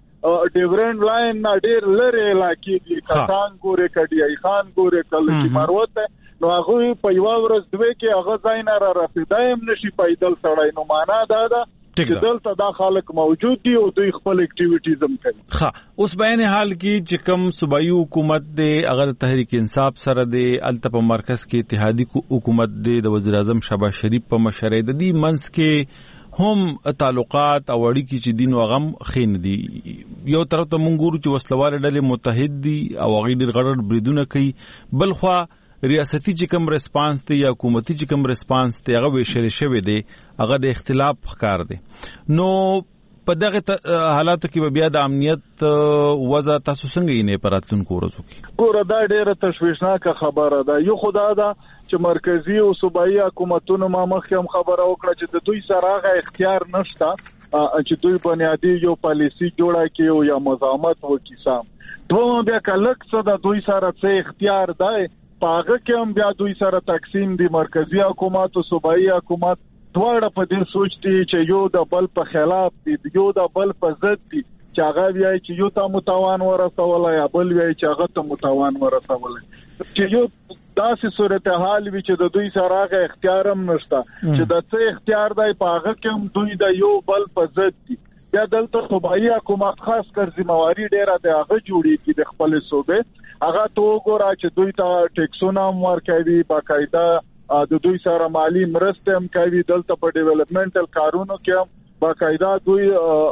د ډیورنډ لاین نه ډیر لري علاقې دي کسان ګوره کډی ای خان ګوره کله چې مروت نو هغه په یو ورځ دوی کې هغه ځای نه را رسیدایم نشي پیدل سړی نو معنا دا ده چې دلته دا خلک موجود دي او دوی خپل اکټیویټیز هم کوي. ښه اوس بیان حال کې چې کوم صوبایي حکومت دی هغه تحریک انصاف سره دی الته په مرکز کې اتحادی حکومت دی د وزیر اعظم شهباز شریف په مشرۍ د دې منځ کې هم تعلقات او اړیکې چې دین او غم خین دي یو طرف ته مونږ ګورو چې وسلوال ډلې متحد دي او هغه ډېر غړ بریدونه کوي بل خو ریاستي چې کوم ریسپانس دی یا حکومتي چې کوم ریسپانس دی هغه ویشل شوی دی هغه د اختلاف ښکار دی نو په دغه حالاتو کې بیا د امنیت وضع تاسو څنګه یې نه پراتونکو ورځو کې ګوره دا ډیره تشویشناک خبره ده یو خدا ده چې مرکزی او صوبایي حکومتونو ما مخکې هم خبره وکړه چې د دوی سره هغه اختیار نشته چې دوی بنیادی یو پالیسی جوړه کړي او یا مزاحمت وکړي سم دوه بیا کلک څه د دوی سره څه اختیار دی پاغه کې هم بیا دوی سره تقسیم دي مرکزی حکومت او صوبایي حکومت دواړه په دې سوچ دي چې یو د بل په خلاف دي یو د بل په ضد دي چې هغه وایي چې یو ته متوان ورسول یا بل وایي چې هغه ته متوان ورسول چې یو داسې صورتحال وي چې د دوی سره هغه اختیار هم نشته چې د څه اختیار دی په هغه کې هم دوی د یو بل په ضد دي. بیا دلته صوبایي حکومت خاص کر ذمہواری ډیره د هغه جوړیږي د خپل صوبې هغه تو ګورا چې دوی ته ټیکسونه ورکوي، باقاعده د دوی سره مالی مرسته هم کوي، دلته په ډیولپمنټل کارونو کې هم باقاعده دوی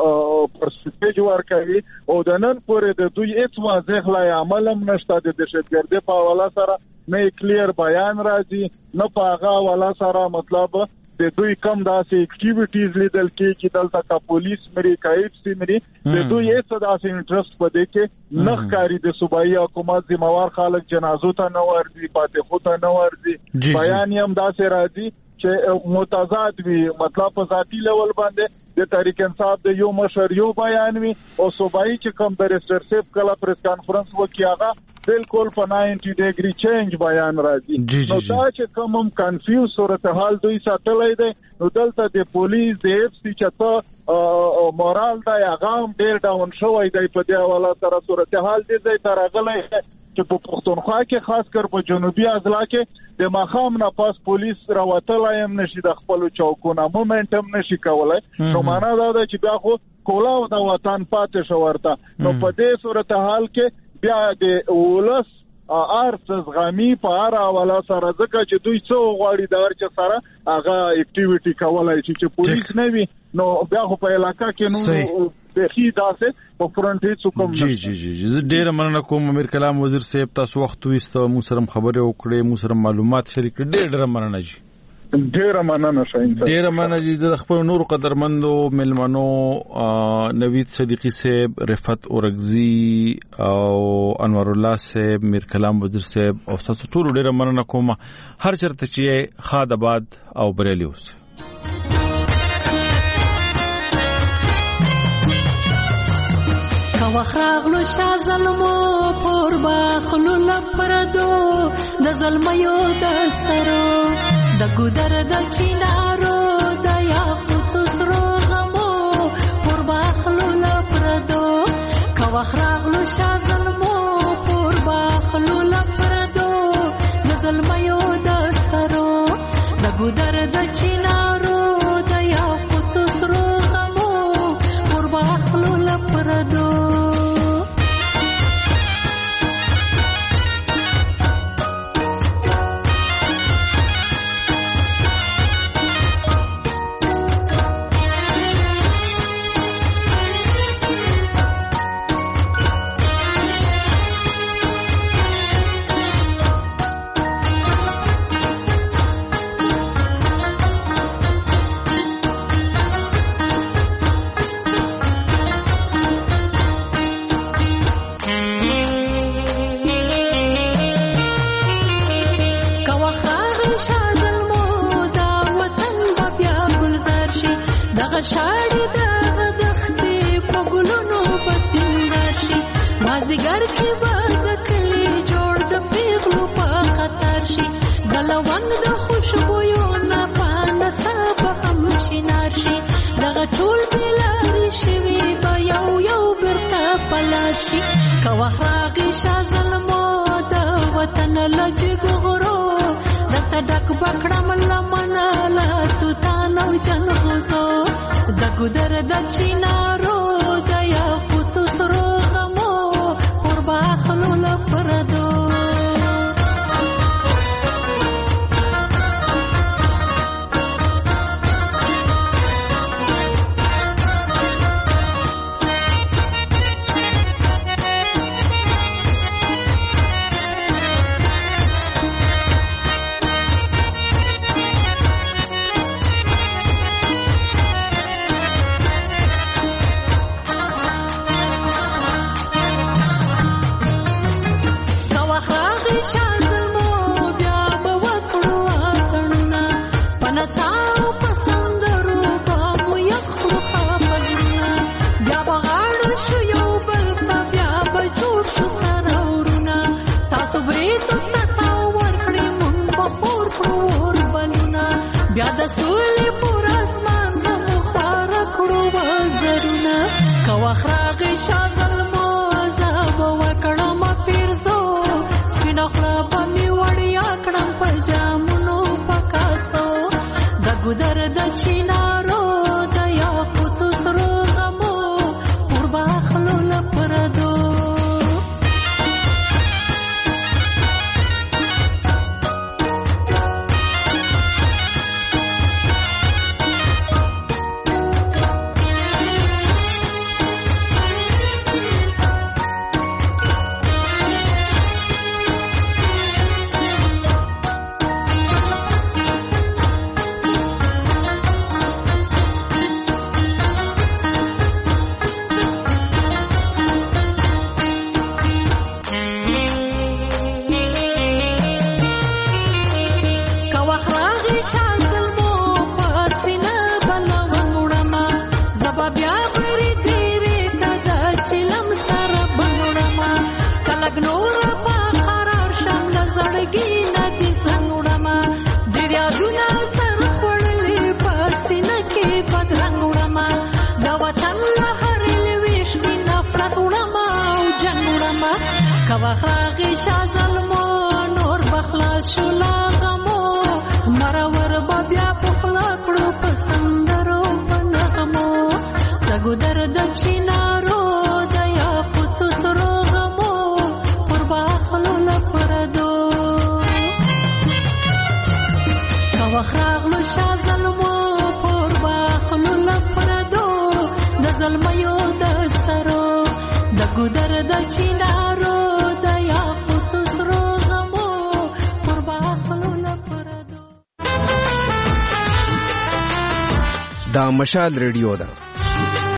پرسنټیج ورکوي او د نن پورې د دوی هیڅ واضح لای عمل هم نشته د دهشتګردۍ په حواله سره، نه کلیر بیان راځي نه په هغه حواله سره مطلب د دوی کم داسې اکټیویټیز لیدل کې چې دلته کا پولیس مری کایټ سي مری د دوی هیڅ داسې انټرست پدې کې نه ښکاری د صوبایي حکومت ذمہوار خلک جنازو ته نه ورځي، فاتحو ته نه ورځي، بیان هم داسې راځي چې متضاد وي، مطلب په ذاتی لیول باندې د تحریک انصاف د یو مشر یو بیان وي او صوبایي چې کوم بیرسټر صاحب کله پریس کانفرنس وکي هغه بالکل په ناینټي ډیګري چینج بیان راځي. نو دا چې کوم هم کنفیوز صورتحال دوی ساتلای دی نو دلته د پولیس د اف سی چته مورال دا هغه هم ډیر ډاون شوی دی په دې حواله سره صورتحال دې ځای ته راغلی چې په پښتونخوا کې خاص کر په جنوبي اضلاع کې د ماخام نه پاس پولیس راوتلای هم نشي د خپل چوکونه مومنټ هم نشي کولای. نو معنا دا ده چې بیا خو کولاو د وطن پاتې شو ورته. نو په دې صورتحال کې بیا د ولس ارڅ زغمی په اړه حواله سره ځکه چې دوی څو غواړي د ارچ سره هغه اکټیویټي کولای شي چې پولیس نه وي نو بیا خو په علاقہ کې نو د خي داسې په فرنټ هیڅ کوم جی جی جی زه ډیر مننه کوم امیر کلام وزیر صاحب تاسو وخت وېستو مو سره خبرې وکړې مو سره معلومات شریک ډیر ډیر مننه جی ډیر مننه شاین ډیر مننه جی زه خپل نور قدرمندو ملمنو نوید صدیقی صاحب، رفعت اورغزی او انور الله صاحب، میر کلام وزیر صاحب او تاسو ټول ډیر مننه کوم هر چرته چې خاد آباد او بریلی اوسه. وخراغلو شا ظلمو پور باخلو لپردو د ظلمیو دسترو د ګودر د چینارو د یاقوت سرو غمو پور باخلو لپردو کا وخراغلو شا ظلمو پور باخلو لپردو د ظلمیو دسترو د ګودر د چینارو د یاقوت سرو غمو پور باخلو لپردو شاړي د دختې په ګلونو پسندر شي مازدیګر کې به د کلي جوړ د پیغلو په خطر شي د لونګ د خوشبویو نه پانه څه به هم شینار شي دغه ټول بېلارې شوي به یو یو بیرته پلاس شي که وخت راغی شا ظلمو د وطن له جګو غرو درته ډک به کړم لمنه له توتان او جنغوزو د ګودر د چینارو د یاقوت سرو غمو پور باخلو لپردو بیا د سولې پر اسمان هم خواره کړو وزرونه که وخت راغی شا ظلمو زه به وکړم پیرزو سپینه خوله به مې وړیا غما کوا خراغي شازلمو نور بخلاص شولا غمو مرور بیا پخلا کړو پسندرو پنغمو لګو درد چینارو دیا پوت سرو غمو پر باخلو لپردو کوا خراغلو شازلمو پر باخلو لپردو د زلمیو د سرو دګو درد چینارو دیا پوت سرو غمو پر باخلو لپردو دا مشال ریډیو ده